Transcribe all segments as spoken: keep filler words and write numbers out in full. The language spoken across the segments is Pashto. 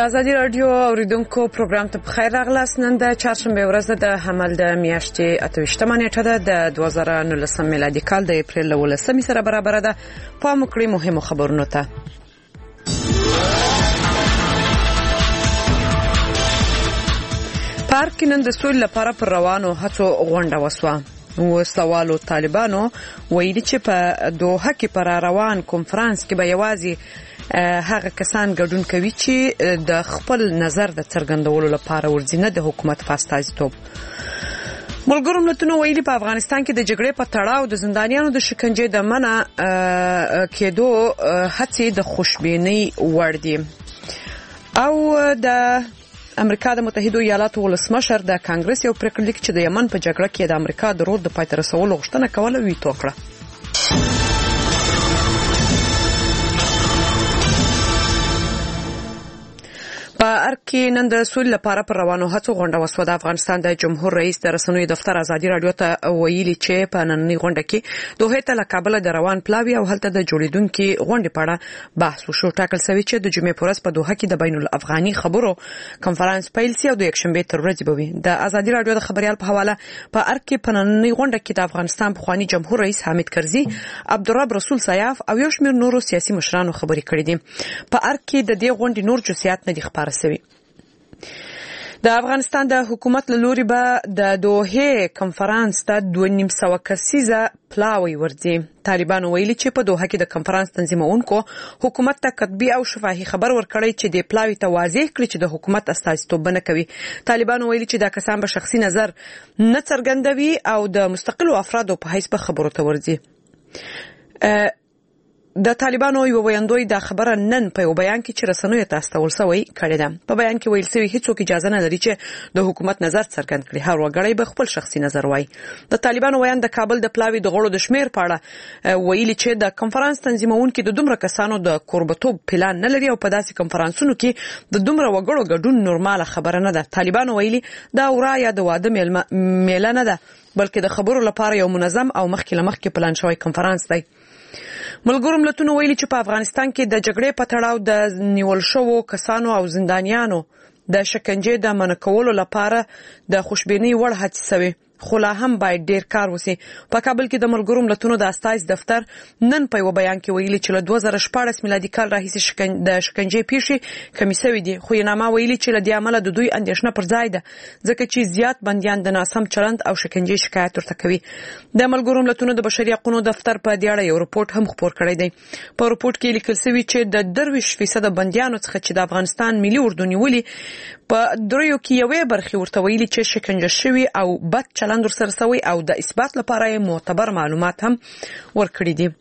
د ازادي رادیو اوریدونکو پروګرام ته بخیر راغلاست. نن د چهارشنبه ورځ د حمل د میاشتې اته ویشتمه نیټه ده د دوه زره نولسم میلادي کال د اپریل ولسمې سره برابر ده. پام وکړئ مهمو خبرونو ته. پارک کې نن د سولې لپاره پر روانو هڅو غونډه وسوه. وسوالو طالبانو ویلي چې په دوحه کې پر روان کنفرانس کې به یوازې هغه کسان ګډون کوي چې د خپل نظر د څرګندولو لپاره ورځي، نه د حکومت په استازیتوب. ملګرو ملتونو ویلي په افغانستان کې د جګړې په تړاو د زندانیانو د شکنجې د منع کېدو هڅې د خوشبینۍ وړ دي. او د امریکا د متحده ایالاتو ولسمشر د کانګرس یو پریکړه لیک چې د یمن په جګړه کې د امریکا د رول د پای ته رسولو غوښتنه کوله ویتو کړه. په ارګ کې نن د سولې لپاره پر روانو هڅو غونډه وسوه. د افغانستان د جمهور رئیس د رسنیو دفتر ازادي رادیو ته ویلي چې په نننۍ غونډه کې دوحه ته له کابل د روان پلاوی او هلته د جوړیدونکو غونډې په اړه بحث وشو. ټاکل شوی چې د جمعې پر ورځ په دوحه کې د بین الافغاني خبرو کنفرانس پیل شي او د یکشنبه تر ورځې به وي. د ازادي رادیو د خبريال په حواله په ارګ کې په نننۍ غونډه کې د افغانستان پخوانی جمهور رئیس حامد کرزي، عبدالرب رسول سیاف او یو شمېر نورو سیاسي مشرانو خبرې کړې دي. په ارګ کې د دې غونډې نور جزئیات نه دي خبر شوي. د افغانستان د حکومت له لوري به د دوحه کنفرانس ته دوه نیم سوه کسیزه پلاوی ورځي. طالبان ویلي چې په دوحه کې د کنفرانس تنظیمونکو حکومت ته کتبي او شفاهي خبر ورکړی چې د پلاوی ته واضح کړي چې د حکومت استازیتوب نه کوي. طالبان ویلي چې دا کسان به شخصي نظر نه څرګندوي او د مستقلو افرادو په حیث به خبرو ته ورځي. د طالبانو یو ویاندوی دا خبره نن په یو بیان کې چې رسنیو ته استول شوی کړی ده. په بیان کې ویل شوی هیڅوک اجازه نه لري چې د حکومت نظر څرګند کړي. هر وګړی به خپل شخصي نظر وایي. د طالبانو ویان د کابل د پلاوی د غړو د شمیر په اړه ویلي چې د کنفرانس تنظیمونکو د دومره کسانو د قربتوب پلان نه لري او په داسې کنفرانسونو کې د دومره وګړو ګډون نورماله خبره نه ده. طالبانو ویلي دا اورا یا د واده میله نه ده، بلکې د خبرو لپاره یو منظم او مخکې له مخکې پلان شوی کنفرانس دی. ملګرو ملتونو ویلي چې په افغانستان کې د جګړې په تړاو د نیول شوو کسانو او زندانیانو د شکنجې د منع کولو لپاره د خوشبینۍ وړ هڅې شوي، خو لا هم باید ډیر کار وشي. په کابل کې د ملګرو ملتونو د استازي دفتر نن په یو بیان کې ویلي چې له دوه زره شپاړس میلادي کال راهیسې شکن د شکنجې پیښې کمی شوې دي، خو یې نامه ویلي چې له دې عمله د دوی اندېښنه پر ځای ده ځکه چې زیات بندیان د ناسم چلند او شکنجې شکایت ورته کوي. د ملګرو ملتونو د بشري حقوقو دفتر په دې اړه یو رپورټ هم خپور کړی دی. په رپورټ کې لیکل شوی چې د درویش فیصد بندیانو څخه چې د افغانستان ملي اردو نیولي په دریو کې یوې برخې ورته ویلي چې شکنجه شوی او بد چلند ورسره شوی او د اثبات لپاره معتبر معلومات هم ورکړي دي.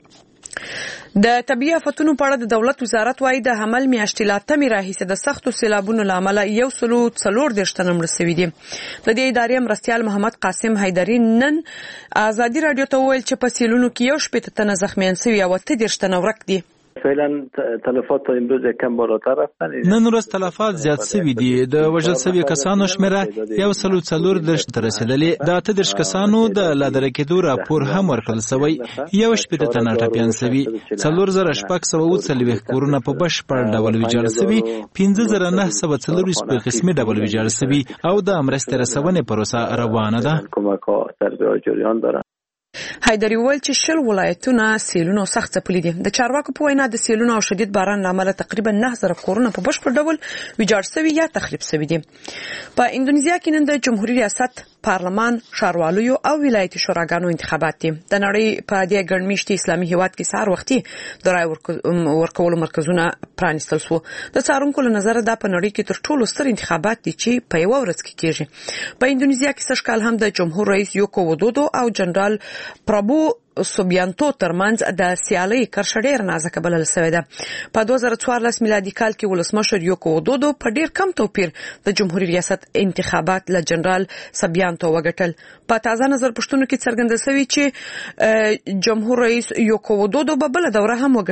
د طبيعي آفتونو په اړه د دولت وزارت وايي د حمل میاشتې لا تمې راهیسې د سختو سیلابونو له امله یو سلو څلور دېرش تنه مړه شوي دي. د دې ادارې مرستیال محمد قاسم حیدري نن ازادي رادیو ته وویل چې په سیلونو کې یو شپېته تنه زخمیان شوي او اته دېرش تنه ورک دي. فعلا تلفات تا امروز کم بالاتر رفتن. نن ورځ تلفات زیات شوي دي. د وژل شوي کسانو شمیره یو سلو څلور دېرش ته رسیدلې. د اته دېرش کسانو د لا درې کېدو راپور هم ورکړل شوی. یو شپېته تنه ټپیان شوي. څلور زره شپږ سوه اووه څلوېښت کورونه په بشپړ ډول ویجاړ شوي. پنځه زره نهه سوه څلورویشت په قسمي ډول ویجاړ شوي او د مرستې رسونې پروسه روانه ده. حیدري وویل چې شل ولایتونه سیلونو سخت ځپلي دي. د چارواکو په وینا د سیلونو او شدید باران له امله تقریبا نه زره کورونه په بشپړ ډول ویجاړ شوي یا تخریب شوي دي. په اندونیزیا کې نن د جمهوریت ریاست، پارلمان، ښارواليو او ولایتي شوراګانو انتخابات دي. د نړۍ په دې ګڼمشتي اسلامي هیواد کې سهار وختي د رای ورکولو مرکزونه پرانیستل شو. د څارونکو له نظره دا په نړۍ کې تر ټولو ستر انتخابات دي چې په یو ورځ کې کیږي. په اندونیزیا کې سږ کال هم د جمهور رئیس یوکو ودودو او جنرال پرابو سوبیانتو ترمنځ د سیالۍ کرښه ډېر نازکه بلل شوې ده. په دوه زره څوارلس میلادي کال کې ولسمشر یوکو ودودو په ډېر کم توپیر د جمهوریت ریاست انتخابات له جنرال سوبیانتو وګټل. په تازه نظر پښتون کې څرګنده شوی چې جمهور رئیس یوکو ودودو به بل دوره هم وګټي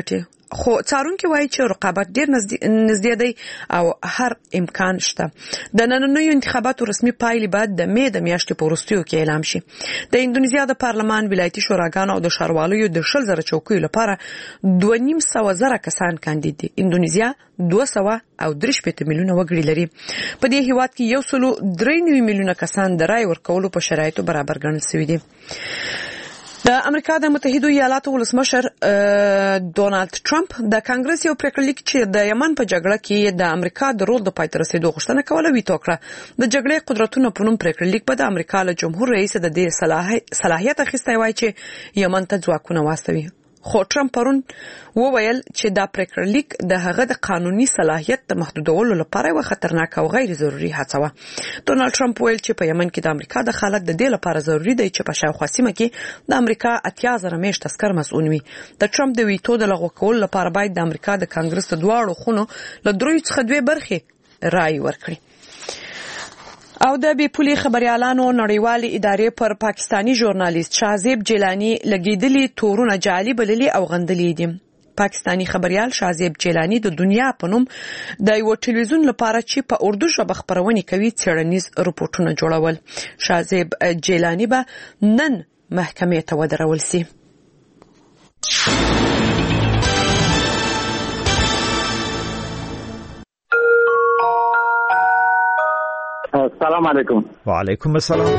خو څارونکو وایي چې رقابت ډیر نږدې دی او هر امکان شته. د نننیو انتخاباتو رسمي پایلې بعد د مې د میاشتې په وروستیو کې اعلان شي. د اندونیزیا د پارلمان، ولایتي شوراګانو او د ښاروالۍ د شل زره چوکیو لپاره دوه نیم سوه زره کسان کاندید دي. اندونیزیا دوه سوه او درې شپېته میلیونه وګړي لري. په دې هیواد کې یو سلو درې نوي میلیونه کسان د رای ورکولو په شرایطو برابر ګڼل شوي دي. د امریکا د متحده ایالاتو ولسمشر ډونالد ټرمپ د کانګرس یو پریکړلیک چې د یمن په جګړه کې د امریکا د رول د پای ته رسیدو غوښتنه کوله ویتو کړه. د جګړې قدرتونو په نوم پریکړلیک به د امریکا له جمهور رئیس د دې صلاحیت اخیستی وای چې یمن ته ځواکونه واستوي. خو ټرمپ پرون وویل چې دا پریکړلیک د هغه د قانوني صلاحیت د محدودولو لپاره یو خطرناک او غیر ضروري هڅه وه. ډونالد ټرمپ ویل چې په یمن کې د امریکا دخالت د دې لپاره ضروري دی چې په شاوخوا سیمه کې د امریکا اتیا زره میشت عسکر مسؤل وي. د ټرمپ د ویتو د لغوه کولو لپاره باید د امریکا د کانګرس د دواړو خونو له دریو څخه دوه برخې رائے ورکړي. او د بي پولي خبريالانو نړیوالې ادارې پر پاکستانی ژورنالیست شاهزیب جیلانی لګیدلي تورونه جعلي بللي او غندلي دي. پاکستانی خبريال شاهزیب جیلانی د دنیا په نوم د یو ټلویزیون لپاره چې په اردو ژبه خبرونه کوي څېړنیز رپورټونه جوړول. شاهزیب جیلانی به نن محکمې ته ودرول شي. السلام علیکم. وعلیکم السلام.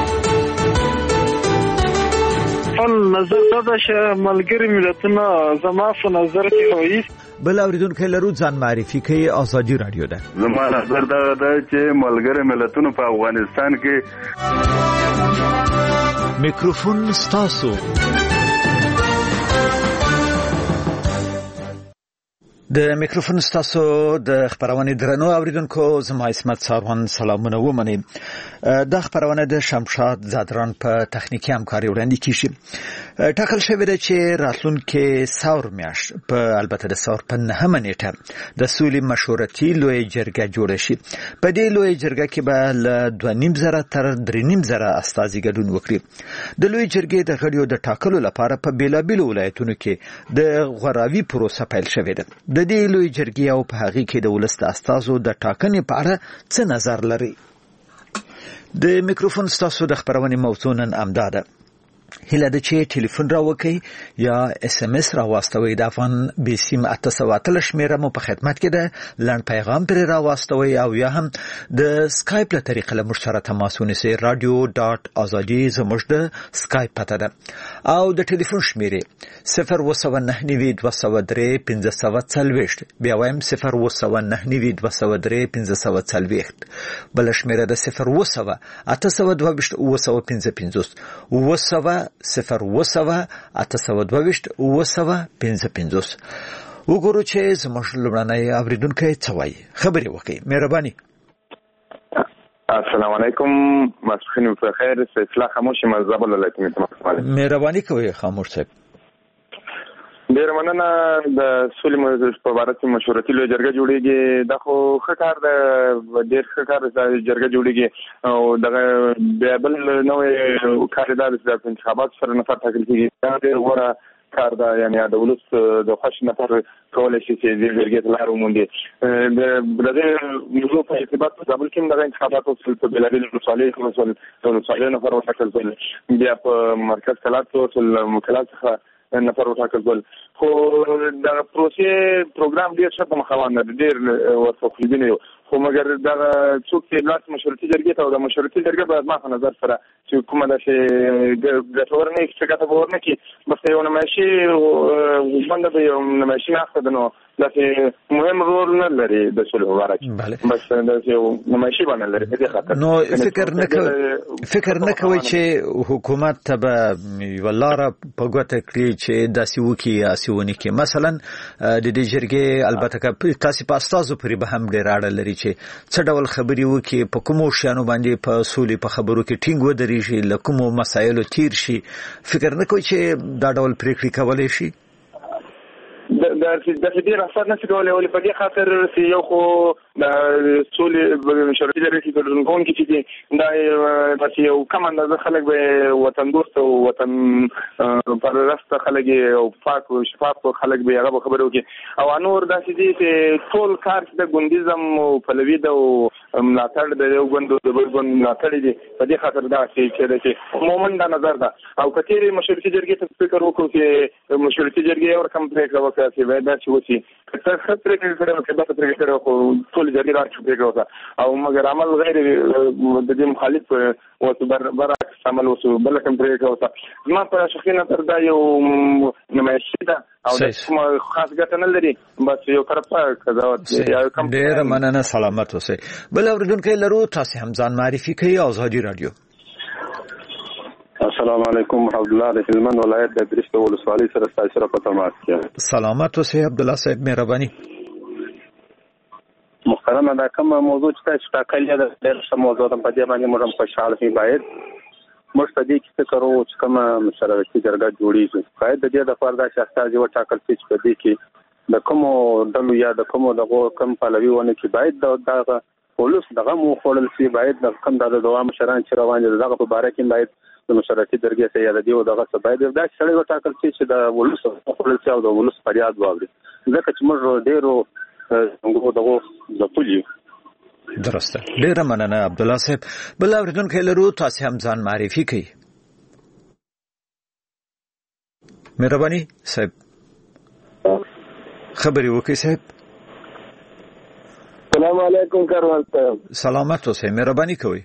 فن نظر دا چې ملګری ملتونه زما په نظر کې هوي بل اوریدونکو لرو ځان معرفي کوي. ازادي رادیو ده. زما نظر دا ده چې ملګری ملتونه په افغانستان کې میکروفون ستاسو. د میکروفون ستاسو د خبرونه درنو اوریدونکو زما اسمت ساروان سلامونه ومني. د خبرونه د شمشاد زادران په تخنیکی همکاري وړاندې کیږي. ټاکل شوی دی چې راتلونکي ساور میاشت په البته د ساور په نهمه نیټه د سولې مشورتي لوی جرګه جوړ شي. په دې لوی جرګه کې به له دوه نیم زره تر درې نیم زره استازي ګډون وکړي. د لوی جرګې د غړیو د ټاکلو لپاره په بیلابیلو ولایتونو کې د غوراوي پروسه پیل شوې ده. د دې لوی جرګې او په هغه کې د ولست استازو د ټاکنې په اړه څه نظر لري؟ د میکروفون ستاسو د خبرونې موضوع نن امداده. هله د چې ټلیفون راوکي یا اس ام اس راواستوي. د افغان بیسیم اته سوه اتلس شمیره مو په خدمت کې ده. لړ پیغام پر راواستوي او یا هم د سکایپ له طریقې له موږ سره تماس ونیسئ. رادیو ډاټ ازادي زموږ د سکایپ پته ده او د ټلیفون شمیره صفر اووه سوه نهه نوي دوه سوه درې پنځه سوه څلوېښت. بیا وایم صفر اووه سوه نهه نوي دوه سوه درې پنځه سوه څلوېښت. بل شمیره د صفر اووه سوه اته سوه دوه ویشت اووه سوه پنځه پنځوس اووه سوه صفر اووه سوه اته سوه دوه ویشت اووه سوه پنځه پنځوس. وګورو چې زموږ لومړنی اوریدونکی څه وایي. خبرې وکړئ. مهرباني. السلام علیکم. مسخین په خیر. سیفلا خاموشي مزاب ولایتي متمکن. مهرباني کوي خاموش صاحب. ډیر مننه. د سولې په اړه چې مشورتي لوی جرګه جوړیږي دا خو ښه کار ده. ډیر ښه کار دی جرګه جوړیږي او دغه بل نوې کاندیدان د انتخابات سره نفر ټاکل کیږي. دا ډیر غوره کار ده. یعنی د ولس د خوښ نفر کولای شي چې د جرګې ته لار وموندي. د دې موضوع په ارتباط په ډول کې دغه انتخابات او په بلابل رسالې کوم رسالې نفر وټاکل شول. بیا په مرکز کلات او مکلات څخه نفر وټاکل شول. خو د پروسې پروګرام ډیر ښه په مخ روان دی. ډیر ورته خلیدنه یو خو مګر دا څوک چې لاس مشورتي جرګې ته او د مشورتي جرګې په ما په نظر سره چې کومه ده چې ګټور نه څه ګټه ورنه کی بس یو نمایشي باندې به یو نمایشي اخد نو دا مهم رول نه لري د صلح مبارک. بس دا یو نمایشي باندې لري. دې خاطر نو فکر نه کوي فکر نه کوي چې حکومت ته به ولاره په ګوته کړی چې داسې وکي یا سیونی کې مثلا د دې جرګې البته تاسو په استازو پرې به هم ډیر اړه لري چې څه ډول خبري وکي په کومو شیانو باندې په سولې په خبرو کې ټینګ ودرېږي لکه مسایلو تیر شي. فکر نه کوي چې دا ډول پریکړې کولای شي؟ د د دې راځه نه کولای ولې په دې خاطر چې یو خو د سولې مشورتي جرګې کې ګډون کوونکي چې دي دا د یو کم اندازه خلک به وطن دوست او وطن پرست خلک او پاک او شفاف خلک به هغه خبرو کې او انور داسې دي چې ټول کار د ګوندیزم او پلوي د ملاتړ د یو ګوند د بل ګوند ملاتړ دي په دې خاطر دا چې مومن دا نظر ده او کچېري مشورتي جرګې ته فکر وکړو چې مشورتي جرګې اور کم پریکړه وکړي چې وای دا چې وسی که څه پریکړه کړو چې دا پریکړه کړو خو ټول جرګې راځي پریکړه وکړه او مګر عمل غیر د دې مخالف او برعکس عمل وسو بل کوم پریکړه وکړه ما په شخصي نظر دا یو نمایشي ده او د خاص ګټه نه لري بس یو طرفه قضاوت یا کم ډیر مننه سلامت اوسئ. بل اوریدونکو لرو تاسو هم ځان معرفي کړئ. آزادي رادیو. السلام علیکم عبد الله د هلمند ولایت د درشت ولسوالۍ سره تاسو سره په تماس کې. سلامت اوسئ عبد الله صاحب مهرباني. محترم دا کوم موضوع چې تاسو ټاکلې ده ډېر ښه موضوع ده په دې باندې موږ خوشاله شو. باید موږ په دې کې څه کوو چې کومه مشورتي جرګه جوړیږي باید د دې لپاره دا چې استاد یو ټاکل شي چې په دې کې د کومو ډلو یا د کومو دغه کم پلوي ونه کې باید دا ولوس دغه مو خپل سی باید د کم د دوام مشران چې روان دي دغه په باره کې باید د مشورتي جرګې ته یاد دی او دغه څه باید دا چې یو ټاکل شي چې د ولوس خپل سی او د ولوس فریاد واوري ځکه چې موږ ډیرو څنګه دغه د پولیو درسته. ډیر مننه عبد الله صاحب. بل اوریدونکو لرو تاسو هم ځان معرفي کړئ. مهرباني صاحب خبري وکړئ صاحب. السلام علیکم کاروان صاحب. سلامت اوسئ مهرباني کوئ.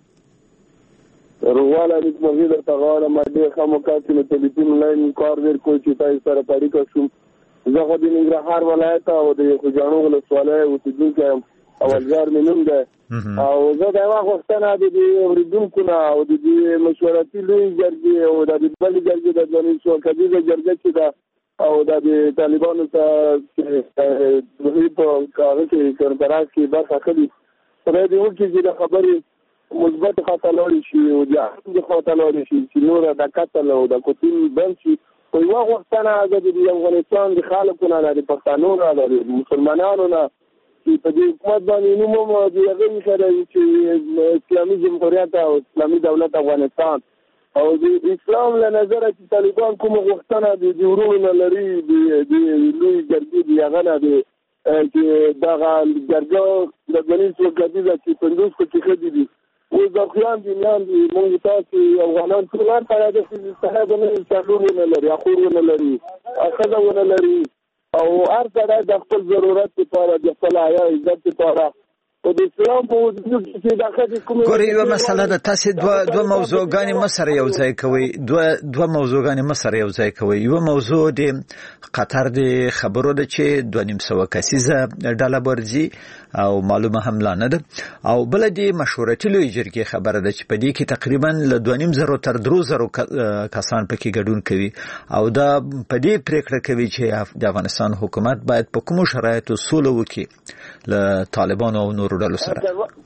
روواله د موږ د تغاړه ماده خاموکاتي په ټلیفون لاین کار ور کوي چې تاسو سره اړیکه شوم. زه خو د ننګرهار ولایت او د خوجانو ولسوالۍ اوسیدونکی اولزار منوم ده او زه دا وختونه د دې اوریدونکو نه او د دې مشورتي لوی جرګې او د بل جرګې د ځواني شو کدي د جرګې چې دا او د طالبانو ته چې په کار کې کاربراز کې برخه اخلي پرې دی ورته چې د خبرې مثبت خاطر لري شي او د خاطر لري شي چې نور د قتل او د قتل بل شي په یو وختونه د افغانستان د خلکو نه د پښتنو نه د مسلمانانو نه په دې حکومت باندې نوم او د هغه سره چې اسلامي جمهوریت او اسلامي دولت افغانستان او د اسلام له نظر چې طالبان کوم غوښتنه د جوړولو لري د لوی جرګې دی هغه نه دی چې دغه جرګه د بنیس وکړي چې پندوس کو چې خدي دي او د خیان دي نن موږ تاسو افغانان ټول سره د صحابه نه څلورونه لري اخورونه لري اخذونه لري او هر څه د خپل ضرورت لپاره د خپل حیا عزت لپاره او د اسلام په وجود کې داخلي کوم ګوري یو مسله ده. تاسو دوه دوه موضوعګانې مسره یو ځای کوي دوه دوه موضوعګانې مسره یو ځای کوي. یو موضوع د قطر د خبرو ده چې دوه نیم سوه کسیزه ډله برځي او معلومه حمله نه ده او بل د مشورتي لوی جرګې خبره ده چې په دې کې تقریبا له دوه نیم زرو تر درو زرو کسان پکې ګډون کوي او دا په دې پریکړه کوي چې د افغانستان حکومت باید په کومو شرایطو سوله وکړي له طالبانو او نور ډلو سره.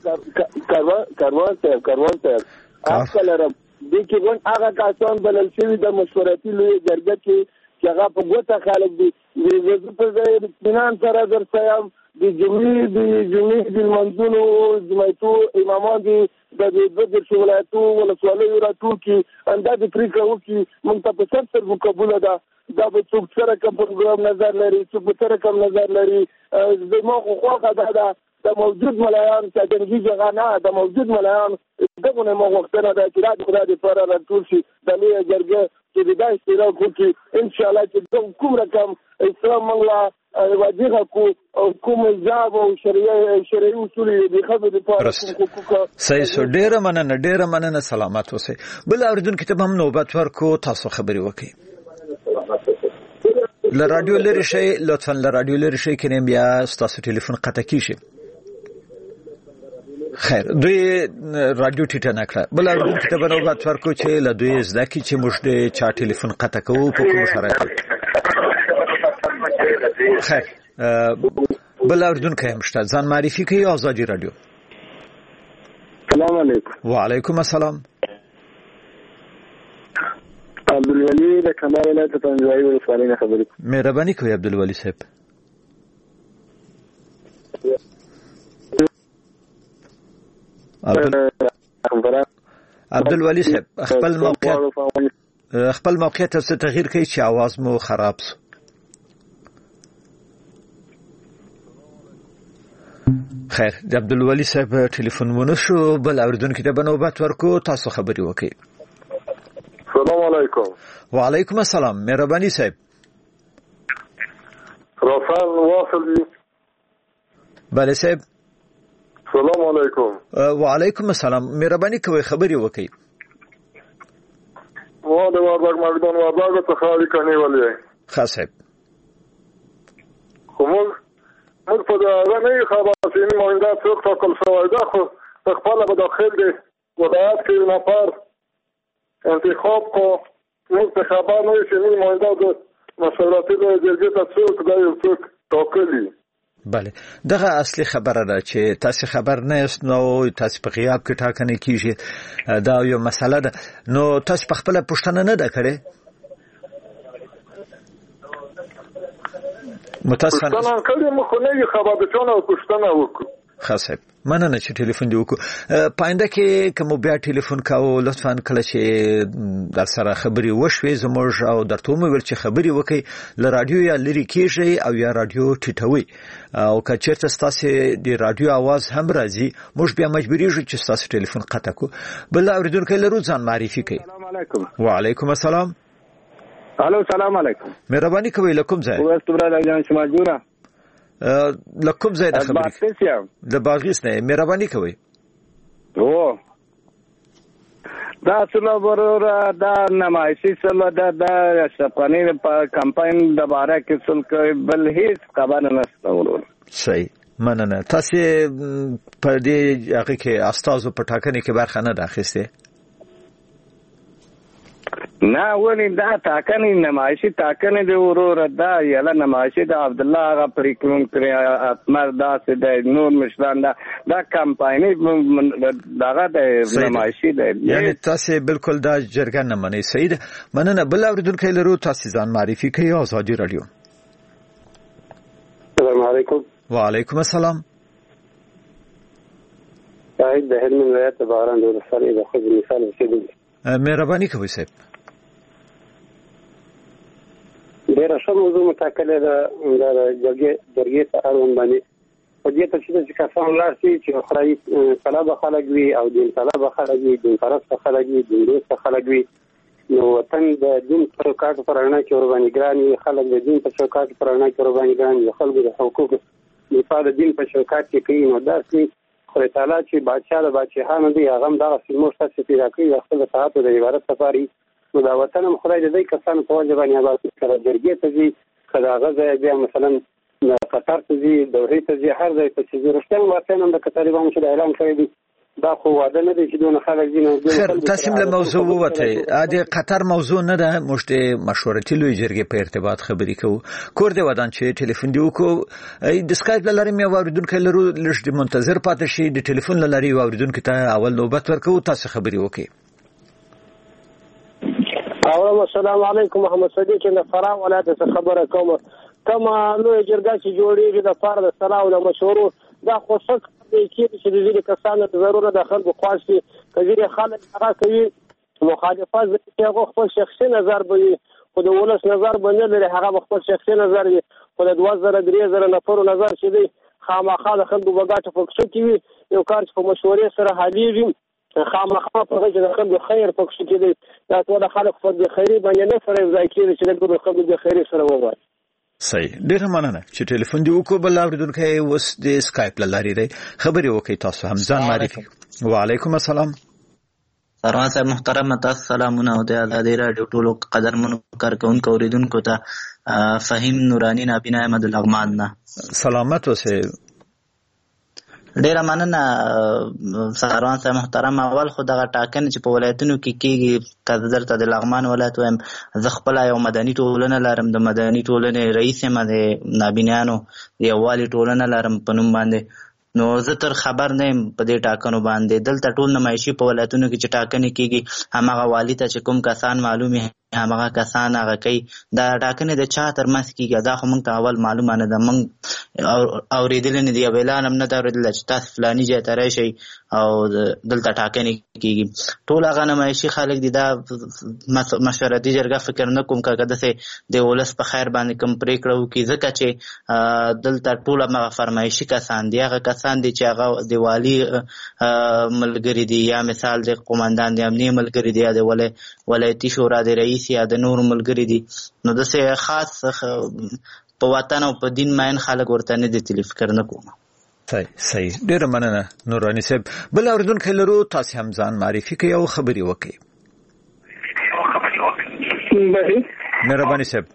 کاروان کاروان صاحب کاروان صاحب اصل رب د کې ون هغه کسان بلل شوی د مشورتي لوی جرګه کې چې هغه په ګوته خلک دي د په ځای د فینانس سره درسایم د جمعې د جمعې د منځونو جمعیتو امامان دي د دغه شولایتو ولسوالیو راټول کې اندازې پریکړه وکړي موږ ته په سر سر قبول ده دا به څوک سره کوم پروګرام نظر لري څوک سره کوم نظر لري زموږ خو خو دا د موجود ملایان چې دغه ځای نه د موجود ملایان دغه نه وختونه د اعتراض خدای د پر راټول شي د لوی جرګه چې د استراحت کوي ان شاء الله چې کوم رقم اسلام موږ واجبه کو او کوم ځاب او شریعه شریعي اصول د خبرې لپاره حقوق صحیح ډیره مننه ډیره مننه سلامت اوسئ. بل اوریدون کتاب هم نوبت ورکو تاسو خبري وکړئ. ل رادیو لري شي لطفا ل رادیو لري شي کینم بیا تاسو ټلیفون قطع کیشي. خیر دوی رادیو ټیټه نکړه. بل اوریدون کتاب نوبت ورکو چې ل دوی زده کی چې موږ د چا ټلیفون قطع کوو په کوم شرایط. خیر بل اوریدون کې مشته ځان معرفي کوي. آزادي رادیو. السلام علیکم. وعلیکم السلام. عبدالولی د کمال ولایت پنځوي ولسوالۍ نه خبرې کوم. مهرباني کوي عبدالولی صاحب. عبدالولي صاحب خپل موقعیت خپل موقعیت څه تغییر کوي چې आवाज مو خراب شو. خیر د عبدالولي صاحب ټلیفون مونږ شو بل اوریدونکو ته بنوبت ورکو تاسو خبري وکړئ. السلام علیکم. وعلیکم السلام مهرباني صاحب. رافال واصل دی. بله صاحب. السلام علیکم. وعلیکم السلام مهرباني کوي خبري وکړئ. و د وردګ مګدون وردګ ته خالي کني ولې. خاص صاحب. کوم موږ په دا نه خبرې مونږه څوک ټاکل شوی دا خو خپل به داخل دی ولایت کې نفر انتخاب کو موږ ته خبر نه شي مونږه د مشورتي د جرګې ته څوک دا یو څوک ټاکلی. بله دغه اصلي خبره ده چې تاسو خبر نه یاست نو تاسو په غیاب کې ټاکنه کیږي دا یو مسله ده نو تاسو په خپل پښتنه نه ده کړې متاسفانه پښتنه کړې مخ نه خبر ده چې نو پښتنه وکړو. خاصه مننه چې ټلیفون دی وکړو. پاینده کې کوم بیا ټلیفون کاوه لطفا کله چې در سره خبري وشوي زموږ او درته مو ول چې خبري وکي ل رادیو یا لری کېږي او یا رادیو ټټوي او که چیرته تاسو د رادیو आवाज هم راځي موږ بیا مجبوري یو چې تاسو ټلیفون قطع کو. بل اوریدونکو لرو ځان معرفي کوي. السلام علیکم. وعلیکم السلام. الو السلام علیکم. مهرباني کوي لکم ځای. وست برادر جان شما جوړه لکم زید خبرې د باغیس نه مهرباني کوي. او دا څلو ورور دا نمایشي څلو دا د شپانې په کمپاین د باره کې څل کوي بل هیڅ خبر نه ستورول. صحیح مننه. تاسو په دې هغه کې استادو په ټاکنې کې برخه نه اخیسته؟ نه ولې دا ټاکنې نمایشي ټاکنې د ورور دا یلا نمایشي د عبد الله هغه پریکون کړی اتمر دا سه د نور مشران دا دا کمپایني دغه د نمایشي دی یعنی تاسو بالکل دا جرګه نه منئ. صحیح مننه. بل اوریدونکو لرو تاسو ځان معرفي کوي. آزادي رادیو. السلام علیکم. وعلیکم السلام. صاحب د هلمند ولایت باران د رسالې د خود مثال اوسېدل. مهرباني کوي صاحب. ډېر ښه موضوع متکله ده د جرګې جرګې ته اړوند باندې په دې ته چې کسان لاړ شي چې خړای طلب خلک وي او دین طلب خلک وي دین پرست خلک وي دین دوست خلک وي نو وطن د دین پر کاټ پرانا کې قرباني ګراني خلک د دین په چوکاټ پرانا کې قرباني ګراني خلک د حقوق دفاع د دین په چوکاټ کې کوي نو داسې خدای تعالی چې بادشاہ د بادشاہانو دی هغه دغه سیمو ستاسو پیدا کوي خپل ساعت د عبادت سفاري نو دا وطن هم خدای دې کسانو په وجه باندې آباد کړي. جرګې ته ځي کله غزا بیا مثلا قطر ته ځي دوحې ته ځي هر ځای ته ځي رښتیا وطن هم د طالبانو چې اعلان کړی دی دا خو واده نه دی چې دونه خلک دي نو تاسو له موضوع وته د قطر موضوع نه ده مشته مشورتي لوی جرګې په ارتباط خبرې کوو کور دی ودان چې ټلیفون دی وکړو د سکایپ لاري مې اوریدونکو لرو لږ د منتظر پاتې شي د ټلیفون لاري اوریدونکو ته اول نوبت ورکو تاسو خبرې وکړئ. اول السلام علیکم محمد صدیق د فراه ولایت څخه خبره کوم کما لوی جرګه چې جوړیږي د فرد صلاح او مشورو دا خوشک کې چې د دې کسانو ضرورت د خلکو خواشي کجري خلک هغه کوي مخالفت چې هغه خپل شخصي نظر به خو د ولس نظر باندې لري هغه خپل شخصي نظر وي خو د دوه زره درې زره نفرو نظر چې دی خامخا د خلکو بغاټه فکر کوي یو کار چې په مشورې سره حلیږي خامخا په هغه د خلکو خیر فکر کوي دا ټول خلک په خیري باندې نه سره ځای کوي چې د خلکو د خیري سره وایي. صحیح ډیر مننه چې ټلیفون دی وکړو. بل اوریدونکو اوس د سکایپ لاري دی خبرې وکړي تاسو هم ځان معرفي. وعلیکم السلام. سروان صاحب محترم تاسو سلامونه او د آزادي رادیو ټولو قدرمنو کارکونکو اوریدونکو ته فهیم نورانی نابینا احمد لغمان نه سلامت اوسه. ډیر مننه سروان صاحب محترم. اول خو دغه ټاکنې چې په ولایتونو کې کېږي کله درته د لغمان ولایت وایم زه خپل یو مدني ټولنه لرم د مدني ټولنې رئیس یم د نابینیانو یووالي ټولنه لرم په نوم باندې نو زه تر خبر نه یم په دې ټاکنو باندې دلته ټول نمایشي په ولایتونو کې چې ټاکنې کېږي هماغه والي ته چې کوم کسان معلومي هماغه کسان هغه کوي دا ټاکنې د چا تر منځ کېږي دا خو موږ ته اول معلومه نه ده موږ اورېدلی نه دي او اعلان هم نه ده اورېدلی چې تاسو فلاني ځای ته راشئ او دلته ټاکنې کیږي. ټول هغه نمایشي خلک دي دا مشورتي جرګه فکر نه کوم کاګه دسه د ولس په خیر باندې کوم پریکړه وکړي، ځکه چې دلته ټول هغه فرمایشي کسان دي، هغه کسان دي چې هغه د والي ملګری دي یا مثال د قومندان د امنیه ملګری دي یا د ولایتي شورا د رئیس یا د نور ملګری دي. نو دسه خاص په وطن او په دین ماین خلک ورته نه دي تلف فکر نه کوم. صحیح صحیح ډیر مننه نورانی صاحب. بل اوریدونکو لرو تاسو هم ځان معرفي کوي او خبري وکړي. مهرباني صاحب.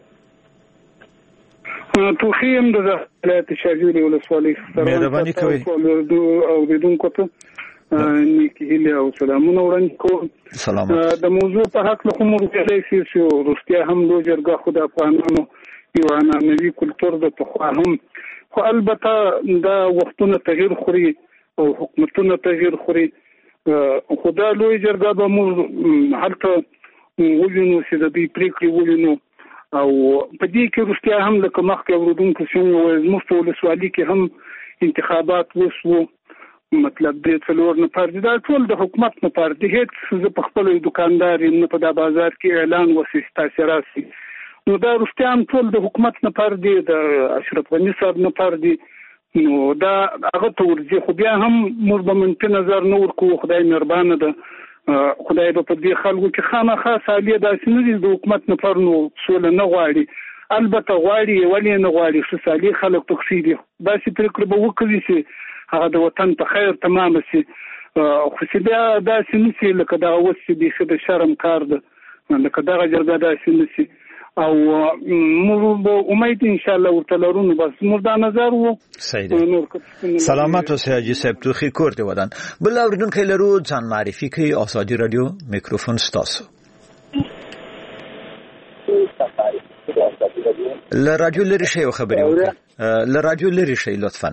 توخیم د ولایت شاجوری ولسوالۍ مهرباني کوي او اوریدونکو ته نیکی هیله او سلامونه وړاندې کوم. سلامات. د موضوع په حق له کوم ورته چې روسیا هم د جرګه خو د افغانانو یو عنعنوي کلتور د تخوا هم، خو البته دا وختونه تغییر خوري او حکومتونه تغییر خوري. خو دا لوی جرګه به موږ هلته ووینو چې د دې پریکړې ووینو او په دې کې روسیا هم لکه مخکې اوریدونکو څنګه وایي زموږ په ولسوالۍ کې هم انتخابات وشو، مطلب دې څلور نفر دي، دا ټول د حکومت لپاره دي. هیڅ زه په خپل دکاندار نه په دا بازار کې اعلان وسي تاسو راسي، نو دا روسیا هم ټول د حکومت لپاره دي، د اشرف غني صاحب لپاره دي. نو دا هغه ته ورځي، خو بیا هم موږ به منفي نظر نه ورکوو. خدای مهربانه ده، خدای به په دې خلکو کې خامخا سالیه داسې نه دي د حکومت نفر نو سوله نه غواړي، البته غواړي ولې نه غواړي چې سالیه خلک تخصی دي. داسې پریکړه به وکړي چې هغه د وطن په خیر تمام شي، خو چې بیا داسې نه شي لکه دغه اوس چې بیخي د شرم کار ده، لکه دغه جرګه داسې نه شي. او موږ به امید ان شاء الله ورته لرو. بس موږ دا نظر وو. صحیح. سلامات اوسئ حاجی صاحب، توخی کور دی ودان. بل اوریدونکو لرو ځان معرفي کوي. آزادي رادیو میکروفون ستاسو. ل رادیو لري شی خبري وکړه. ل رادیو لري شی لطفا.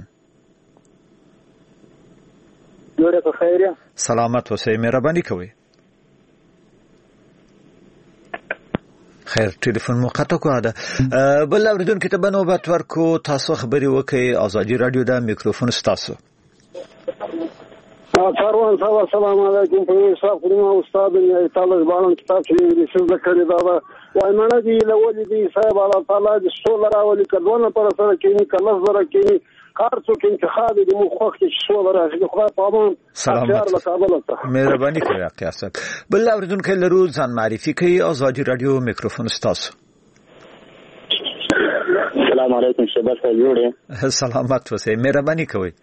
جوړه په خیره. سلامات اوسئ، مهرباني کوئ. خیر ټلیفون مو قطع کړه. بل اوریدونکو ته بنوبت ورکو، تاسو خبري وکړئ. آزادي رادیو دا میکروفون ستاسو. سروان صاحب السلام علیکم. په حساب کوم استاد یې تعالی باندې کتاب چې انګلیسي ذکر دا وای مړه دی لولې دی صاحب الله تعالی د سول راولي کډونه پر سره کې کله زره کې کار څوک انتخاب دي مو خوښ چې سول راځي خو په امان. سلامات. مهرباني کوي قیاس. بل اوریدونکو لرو ځان معرفي کوي. آزادي رادیو میکروفون ستاسو. السلام علیکم شباب صاحب جوړه. سلامات اوسئ، مهرباني کوي.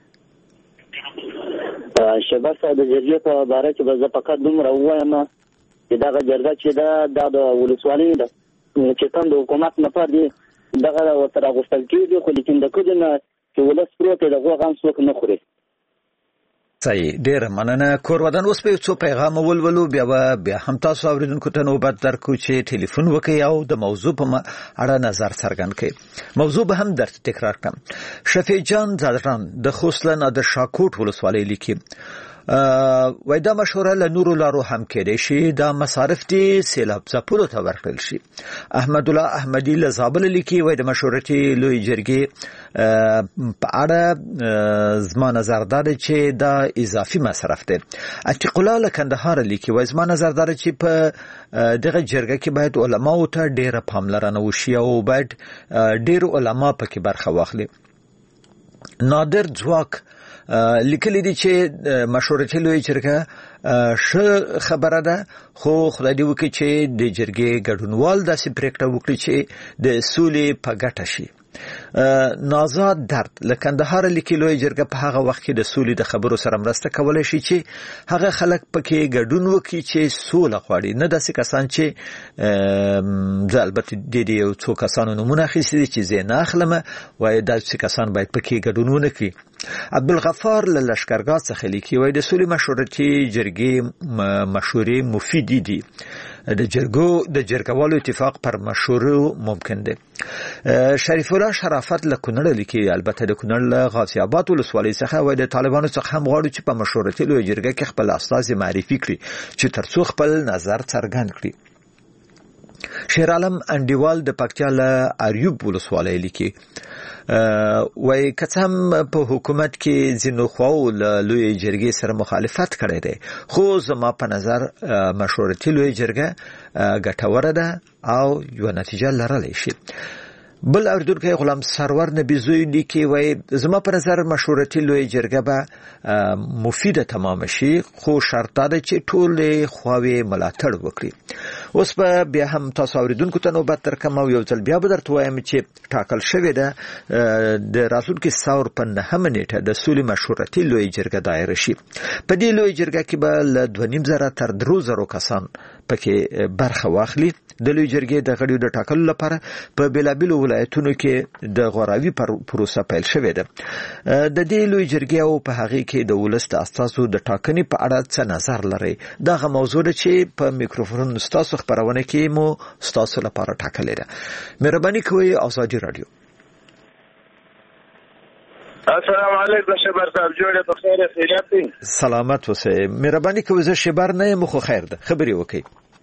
شباب صاحب د جرګې په باره کې به زه فقط دومره ووایم چې دغه جرګه چې دا د ولسوالۍ ده چې کوم د حکومت لپاره دي دغه ورسره غوښتل کېږي، خو لیکن د کډه نه چې ولس پروت دی دغه غم څوک نه خوري. صحیح، ډیر مننه. کور ودان اوس په څو پیغام ولولو، بیا بیا هم تاسو اوریدونکو ته نوبت درکو چې ټلیفون وکړئ او د موضوع په اړه نظر څرګند کړئ. موضوع به هم درته تکرار کړم. شفیع جان زادران د خوسلن د شاکوټ ولسوالۍ لیکي وای دا مشوره له نورو لارو هم کېدای شي، دا مصارف دي سیلاب ځپلو ته ورکړل شي. احمد الله احمدی له زابل لیکي وای د مشورتي لوی جرګې په اړه زما نظر دا چې دا اضافي مصرف دی. عتیق الله له کندهار لیکي وای زما نظر دا چې په دغه جرګه کې باید علماو ته ډیره پاملرنه وشي او باید ډیر علما پکې برخه واخلي. نادر ځواک لیکلی دی چې مشورتي لوی جرګه ښه خبره ده، خو خدای دې وکړي چې د جرګې ګډونوال داسې پریکړه وکړي چې د سولې په ګټه شي. نازاد درد له کندهار لیکي لوی جرګه په هغه وخت کې د سولې د خبرو سره مرسته کولای شي چې هغه خلک پکې ګډون وکړي چې سوله غواړي، نه داسې کسان چې زه البته د دې یو څو کسانو نومونه اخیستي دي چې زه نه اخلم، وایي داسې کسان باید پکې ګډون ونه کړي. عبدالغفار له لشکرګاه څخه لیکي وایي د سولې مشورتي جرګې مشورې مفیدې دي، د جرګو د جرګوالو اتفاق پر مشورو ممکن دی. شریف الله شرافت له کونړ لیکي البته د کونړ له غازي آباد ولسوالۍ څخه وایي د طالبانو څخه هم غواړي چې په مشورتي لوی جرګه کې خپل استازي معرفي کړي چې ترڅو خپل نظر څرګند کړي. شیر عالم انډیوال د پکتیا له اریوب ولسوالۍ لیکي وای کڅم په حکومت کې ځینو خواو له لوی جرګې سره مخالفت کړی دی خو زما په نظر مشورتي لوی جرګه ګټوره ده او یو نتیجه لرلی شي. بل اوریدونکو غلام سرور نبی زوی لیکي وای زما په نظر مشورتي لوی جرګه به مفیده تمام شي خو شرط ده چې ټول خواوې ملاتړ وکړي. اوس په بیا هم تاسو اوریدونکو ته نوبت ترکم او یو ځل بیا به درته وایم چې ټاکل شوې ده د راتلونکي ثور په نهمه نیټه د سولې مشورتي لوی جرګه دایره شي. په دې لوی جرګه کې به له دوه نیم زره تر درو زرو کسان پکې برخه واخلي. د لوی جرګې د غړیو د ټاکلو لپاره په بیلابیلو ولایتونو کې د غوراوي پروسه پیل شوې ده. د دې لوی جرګې او په هغه کې د ولس د اساسو د ټاکنې په اړه څه نظر لري دغه موضوع ده چې په میکروفون ستاسو خبرونه کې مو ستاسو لپاره ټاکلې ده. مهرباني کوئ ازادي رادیو. السلام علیکم شبر صاحب جوړه په خیر خیریت دي. سلامت اوسئ. مهرباني کوئ زه شبر نه یم خو خیر ده خبري وکړئ.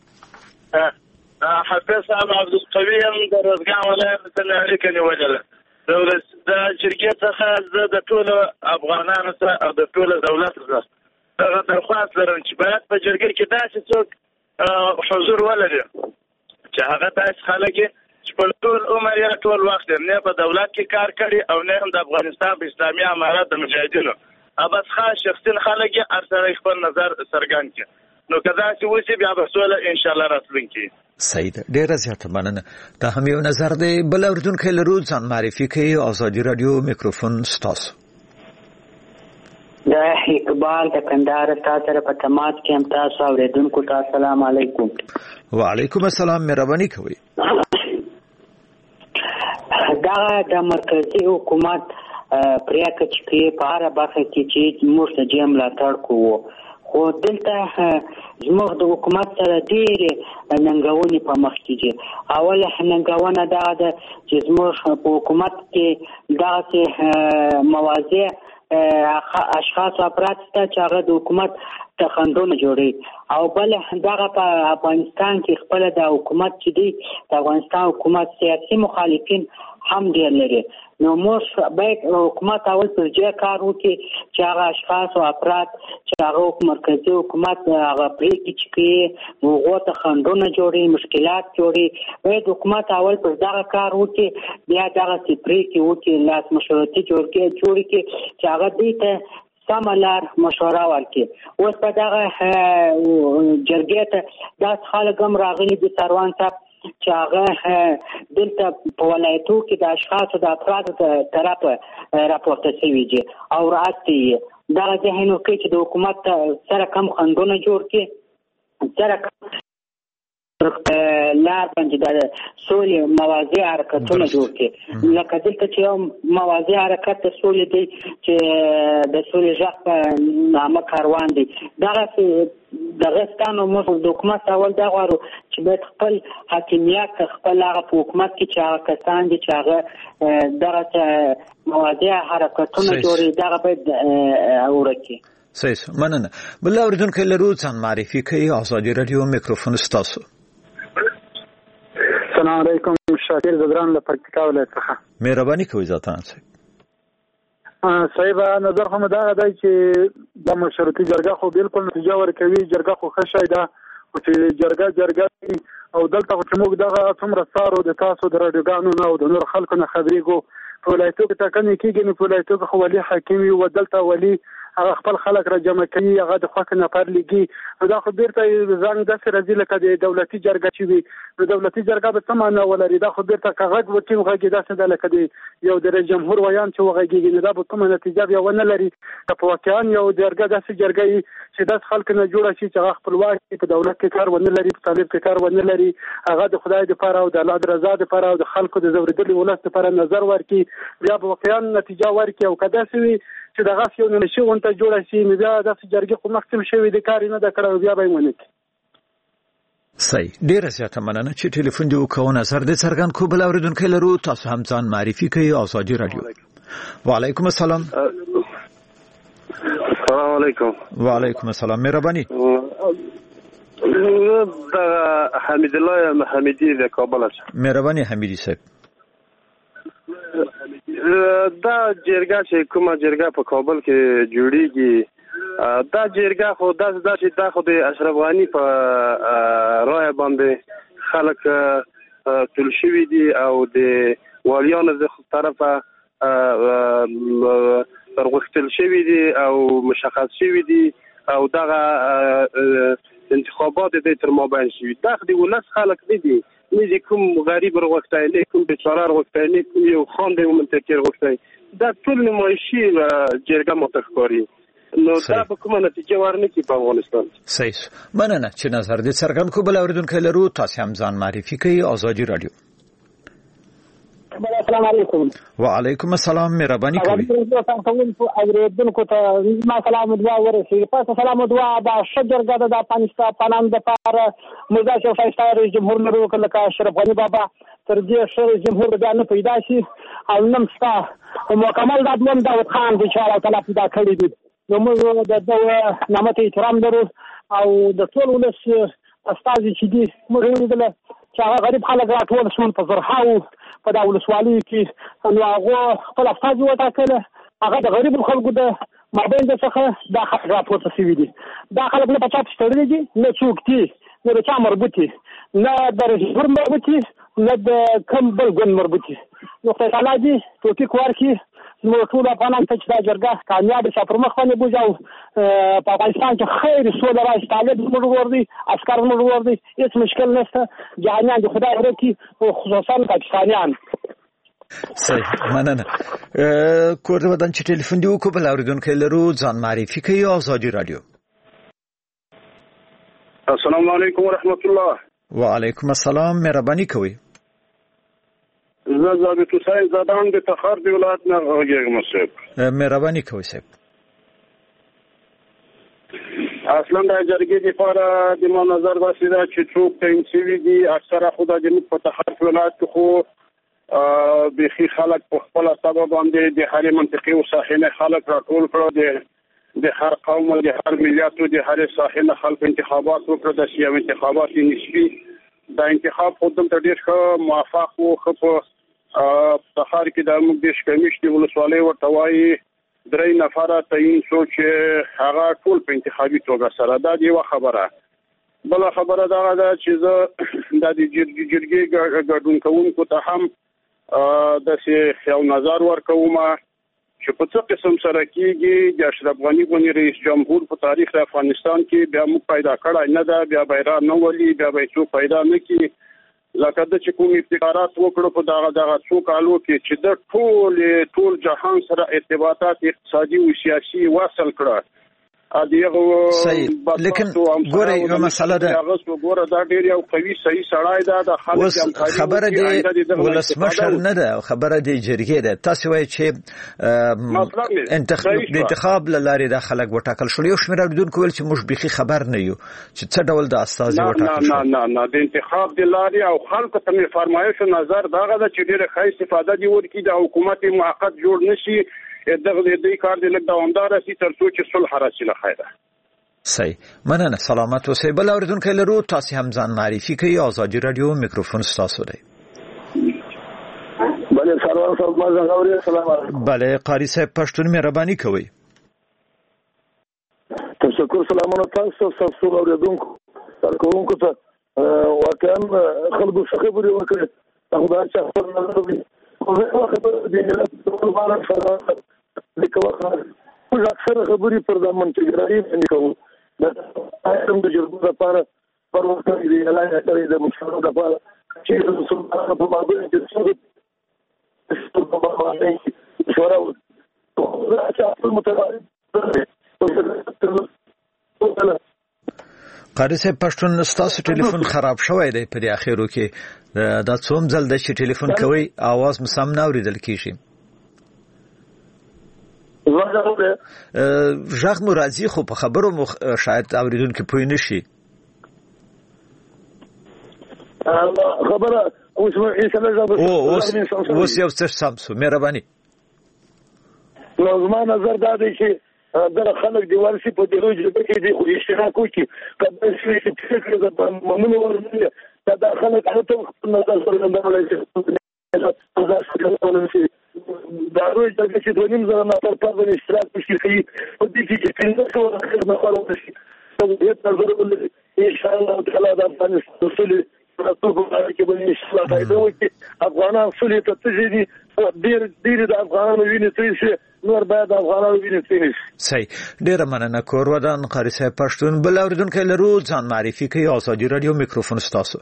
حافظ صاحب عبدالقوی هم د روزګان ولایت څخه اړیکه نیولې ده. د جرګې څخه زه د ټولو افغانانو سره او د ټولو دولت سره دغه درخواست لرم چې باید په جرګې کې داسې څوک حضور ولري چې هغه داسې خلک چې په ټول عمر یا ټول وخت نه په دولت کې کار کړي او نه هم د افغانستان په اسلامي امارات د مجاهدینو ابس خاص شخصي خلک هر سره خپل نظر څرګند کړي. نو کدا چې وسی بیا به سوله ان شاء الله راتلونکي. صحیح ده. ډیره زیاته مننه. دا هم یو نظر دی. بل اوریدونکو لرو ځان معرفي کوي. ازادي رادیو میکروفون ستاسو. دا اقبال د کندهار تاسو په تماس کې هم تاسو اوریدونکو ته السلام علیکم. وعلیکم السلام. مهرباني کوئ. دا د مرکزی حکومت پریکړه چې په اړه برخه کې چې موږ ته جام ملاتړ کوو خو دلته زموږ د حکومت سره ډېرې ننګونې په مخ کې دي. اوله ننګونه دا ده چې زموږ په حکومت کې داسې مواضع اشخاص افراد شته چې هغه د حکومت تخندونه جوړي او بل دغه په افغانستان کې خپل د حکومت چې دی د افغانستان حکومت سیاسي مخالفین هم ډېر لري. نو موږ باید حکومت اول پر ځای کار وکړي چې هغه اشخاص او افراد چې هغه مرکزي حکومت هغه پریکړې چې کوي هغو ته خنډونه جوړي مشکلات جوړي باید حکومت اول پر دغه کار وکړي بیا دغسې پریکړې وکړي لاس مشورتي جوړ کړي چې هغه دوی ته سمه لار مشوره ورکړي. اوس په دغه جرګې ته داسې خلک هم راغلي دي سروان صاحب چې هغه دلته په ولایتو کې د اشخاصو د افرادو طرفه راپورته شوي دي او راستي دغه ذهنو کې چې د حکومت سره کم خنډونه جوړ کړي سره لار باندې د سولې موازی حرکتونه جوړ کړي لکه دلته چې یو موازی حرکت د سولې دی چې د سولې غږ په نامه کاروان دی دغسې دغستانو موږ د حکومت اول دا غواړو چې باید خپل حاکمیت خپل هغه په حکومت کې چې هغه کسان دي چې هغه دغسې موازی حرکتونه جوړي دغه باید ورکړي. صحیح مننه. بل اوریدونکو لرو ځان معرفي کوي. ازادي رادیو میکروفون ستاسو. السلام علیکم. شاکر زدران له پکتیکا ولایت څخه. مهرباني کوئ ذاتان صاحب. صاحب نظر خو مدا دی چې د مشروطي جرګه خو بالکل نتیجه ورکوي جرګه خو ښه شی ده خو چې جرګه جرګه او دلته خو چې موږ دغه څومره سارو د تاسو د راډیوګانو نه او د نور خلکو نه خبرېږو په ولایتو کې ټاکنې کېږي نو په ولایتو کې خو ولي حاکم وي و دلته ولي هغه خپل خلک را جمع کوي هغه د خوښې نفر لیږي نو دا خو بیرته ځان داسې راځي لکه د دولتي جرګه چې وي نو دولتي جرګه به څه معنا ولري دا خو بیرته که غږ وکړي غږ یې داسې ده لکه د یو د رئیس جمهور ویان چې وغږېږي نو دا به کومه نتیجه بیا ونه لري که په واقعا یو جرګه داسې جرګه وي چې داسې خلکو نه جوړه شي چې هغه خپلواک په دولت کې کار ونه لري په طالب کې کار ونه لري هغه د خدای دپاره او د الله د رضا دپاره او د خلکو د ځورېدلي ولس دپاره نظر ورکړي بیا به واقعا نتیجه ورکړي او که داسې وي چې دغه یو نشي غونډه جوړه شي نو بیا داسې جرګې خو مخکې شوي دي کار یې نه ده کړی او بیا به یې ونه کړي. صحیح. ډیره زیاته مننه چې ټلیفون دې وکړو نظر دې څرګند کړو. بل اورېدونکی لرو تاسو هم ځان معرفي کوئ. ازادي رادیو. وعلیکم السلام. السلام علیکم. وعلیکم السلام. مهرباني. د حمید الله حمیدی د کابل څخه. مهرباني حمیدی صاحب. دا جرګه چې کومه جرګه په کابل کې جوړیږي دا جرګه خو داس داسې دا خو د اشرف غنی په رای باندې خلک تل شوي دي او د والیانو د طرفه ترغښتل شوي دي او مشخص شوي دي او دغه انتخابات د تر مابین شوي دا د ولس خلک نه دي نه کوم غریب وروغتای نه کوم بیچاره وروغتای نه کوم یو خاند منتکر وروغتای دا ټول نمایشي جرګه متخکاری نو دا به کومه نتیجه ورنکي په افغانستان. صحیح مننه چې نظر دې څرګند کو. بل اوریدونکو لرو تاسو هم ځان معرفي کوي. آزادي رادیو. السلام علیکم. وعلیکم السلام. مهرباني کوي. اوریدونکو ته ما سلام دعا ورسېږي. پس سلام دعا دا شجرګه د افغانستان پنان د پاره موږ چې فایستا رئیس جمهور لرو کله کا اشرف غنی بابا تر دې شری جمهور د نه پیدا شي او نن ستا مکمل د ادم داود خان د انشاءالله تعالی پیدا کړی دي. نو موږ د دغه نعمت احترام لرو او د ټول ولس استازي چې دي موږ ولیدل چې هغه غریب خلک راټول شول په زرهاو په دا ولسوالۍ کې نو هغه خپل استازي وټاکله هغه د غریب خلکو د مابین د څخه دا خلک راپورته شوي دي. دا خلک نه په چا تړلي دي نه څوک دي نه د چا مربوط دي نه د رژیم مربوط دي نه د کوم بل ګوند مربوط دي. نو خدای تعالی دې توفیق ورکړي نو ټول افغانان ته چې دا جرګه کامیاب شي پر مخ باندې بوځي او په افغانستان کې خیر سوله راشي. طالب زموږ ور دي عسکر زموږ ور دي هیڅ مشکل نشته. جهانیان د خدای ورکړي او خصوصا پاکستانیان. صحیح مننه. کور د ودان چې ټلیفون دی وکړو. بل اوریدونکو لرو ځان معرفي کوي. آزادي رادیو. السلام علیکم ورحمت الله. وعلیکم السلام. مهرباني کوي. زه ضابط حسین زادان د تخار دی ولایت نه غږیږم صاحب. مهرباني کوي صاحب. اصلا د جرګې لپاره د ما نظر داسې ده چې څوک تعیین شوي دي اکثره خو د جنوب په تخار ولایت کې خو بیخي خلک په خپله طبع باندې د هرې منطقې او ساحې نه خلک راټول کړه د د هر قوم او د هر ملت او د هرې ساحې نه خلک انتخابات وکړه. د یو انتخابات نسبي دا انتخاب خو دلته ډېر ښه موافق و. ښه په تخار کې د موږ د شکمیشتي ولسوالۍ ورته وایي درې نفره تعیین شو چې هغه ټول په انتخابي توګه سره. دا د یوه خبره. بله خبره دغه ده چې زه دا د جرګې ګډون کوونکو ته هم داسې یو نظر ورکوم چې په څه قسم سره کېږي د اشرف غني غونې رئیس جمهور په تاریخ د افغانستان کې بیا موږ پیدا کړی نه ده. بیا بیرغ نه ولي بیا به څوک پیدا نه کړي لکه د چې کوم ابتکارات وکړو په دغه دغه څو کالو کې چې د ټول ټول جهان سره ارتباطات اقتصادي او سیاسي وصل کړه. صحیح. لیکن ګوره یو مسله ده ګوره دا ډېر یو قوي صحیح سړی ده د خلک خبره دی ولسمشر نه ده خبره دی جرګې ده. تاسو وایي چې انتخاب لارې د خلک وټاکل شو. یو شمېر اوریدونکو ویل چې موږ بيخي خبر نه یو چې څه ډول د استازي وټاکل شو. نه نه نه د انتخاب د لارې او خلکو ته مې فرمایش نظر دغه ده چې ډېر ښه استفاده دی ورکړي د حکومت موقت جوړ نشي دغه دې کار دې لږ دوامدار شي تر څو چې صلح راشي. له خیره. صحیح مننه. سلامت اوسئ. بل اوریدونکو لرو تاسو هم ځان معرفي کوي. آزادي رادیو میکروفون تاسو دی. بله سروان صاحب ما زغوري. السلام علیکم. بله قاری صاحب پښتون مهرباني کوي. تشکر. سلامونه تاسو تاسو اوریدونکو ترکونکو ته واقعا خلکو څخه خبرې وکړي. هغه دا چې خپل نظر وي خو زه خبره دې نه ټول مارک سره لیکوه موږ اکثر خبرې پر د منطقرایي باندې کوو. دا اېم د جرګو لپاره پر وخت دی اعلان کړی د مشورو لپاره چې د سلطنت په مابین کې څه څه په باندې مشوره وکړو. چې خپل متعارف قاری صاحب پښتون ستاسو ټلیفون خراب شوی دی په دې اخیرو کې. دا څوم ځل د چې ټلیفون کوي आवाज مسام نه اوریدل کیږي. ژغ مو راځي خو په خبرو مو شاید اوریدونکو پوه نشي. خبره اوس ان شاء الله اوس یو څه سم سو. مهرباني. نو زما نظر دا دی چې دا خلک دیوال شي په دې جګړه کې د اشتراک وکړي کله چې فکر د ممنوع ورنه دا خلک هغه خپل نظر څرګندولای شي دا څه دا روي چې چې د نیم زره نفر په باندې اشتراک وشي په دې کې چې څنګه څو خدمت ورته شي نو دې نظر ولري ان شاء الله تعالی د افغانستان اصول راتلونکو کې به ان شاء الله فائدہ وکړي افغانان اصول ته تجدي ډیر ډیر د افغانانو ویني ترې نور باید افغانانو ویني ترې صحیح ډیر مننه کور ودان قاری صاحب پښتون بل اوریدونکو لرو ځان معرفي کوي ازادي رادیو میکروفون ستاسو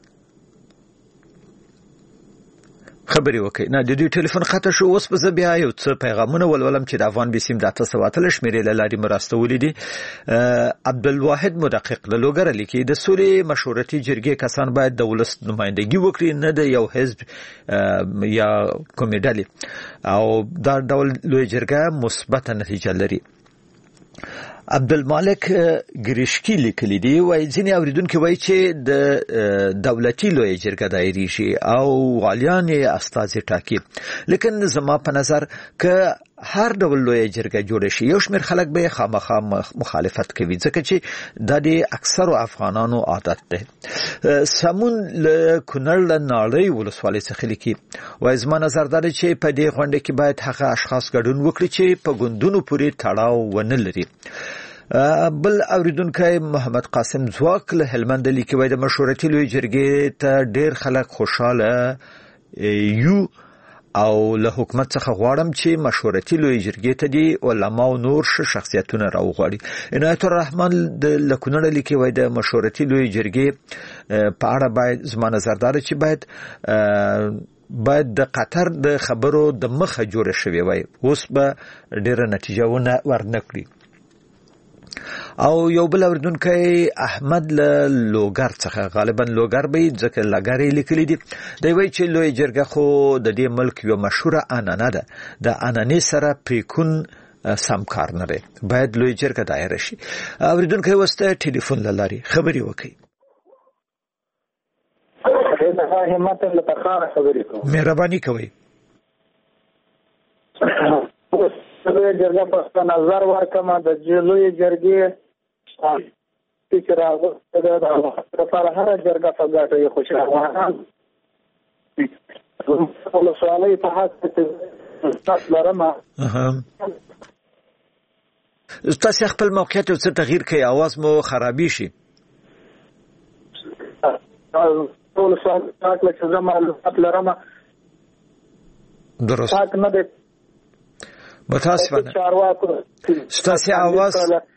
خبري وکي نه د دې ټلیفون خطر شو اوس په بیا یو څه پیغامونه ولولم چې د افغان بسیم د تاسو واتل شمیرې لاري مرستولې دي عبدالواحد مدقق له لوګر لیکي د سولې مشورتي جرګې کسان باید د ولست نمائندګي وکړي نه د یو حزب یا کومیډالي او دا ډول لوی جرګه مثبت نتیجه لري عبدالمالک ګریشکی لیکلی دی وای ځینې اوریدونکو وای چې د دولتي لوی جرګه دایري شي او والیان استازي ټاکي لیکن زما په نظر ک هر ډول لوی جرګه جوړ شي یو شمېر خلک به خامخا مخالفت کوي ځکه چې د دې اکثر افغانانو عادت ده سمون له کونړ نړۍ ولسوالۍ څخه لیکي وای زما نظر دا چې په دې غونډه کې باید هغه اشخاص ګډون وکړي چې په ګوندونو پورې تړاو ونه لري بل اوریدونکو محمد قاسم زواک له هلمند لیکي وای د مشورتي لوی جرګې ته ډیر خلک خوشاله یو او له حکومت څخه غواړم چې مشورتي لوی جرګې ته دي علما او نور شخصیتونه راوغواړي عنایت الرحمن د لکونړ لیکي وای د مشورتي لوی جرګې په اړه باید زما نظر دا چې باید باید د قطر د خبرو د مخه جوړ شوی وای اوس به ډیره نتیجه ونه ورنکړي او یو بل اوریدونکو احمد له لوګر څخه غالبا لوګر به ځکه لګری لیکلی دي دی وای چې لوی جرګه خو د دې ملک یو مشهور انانه ده د انانې سره پریکون سم کار نه دی باید لوی جرګه دایره شي اوریدونکو واسطه ټلیفون لاري خبري وکي مهرباني کوي لوی جرګه په نظر ورکمه د لوی جرګې فکر راغوسته ده د لپاره هر جرګه په ګټه یې خوشاله افغانان ولسوالۍ په حق تاسو لرمه تاسو خپل موقعیت او څه تغییر کوي आवाज مو خرابې شي ولسوالۍ په چې زموږ لرمه درست نه ده متاسفانه ستاسو आवाज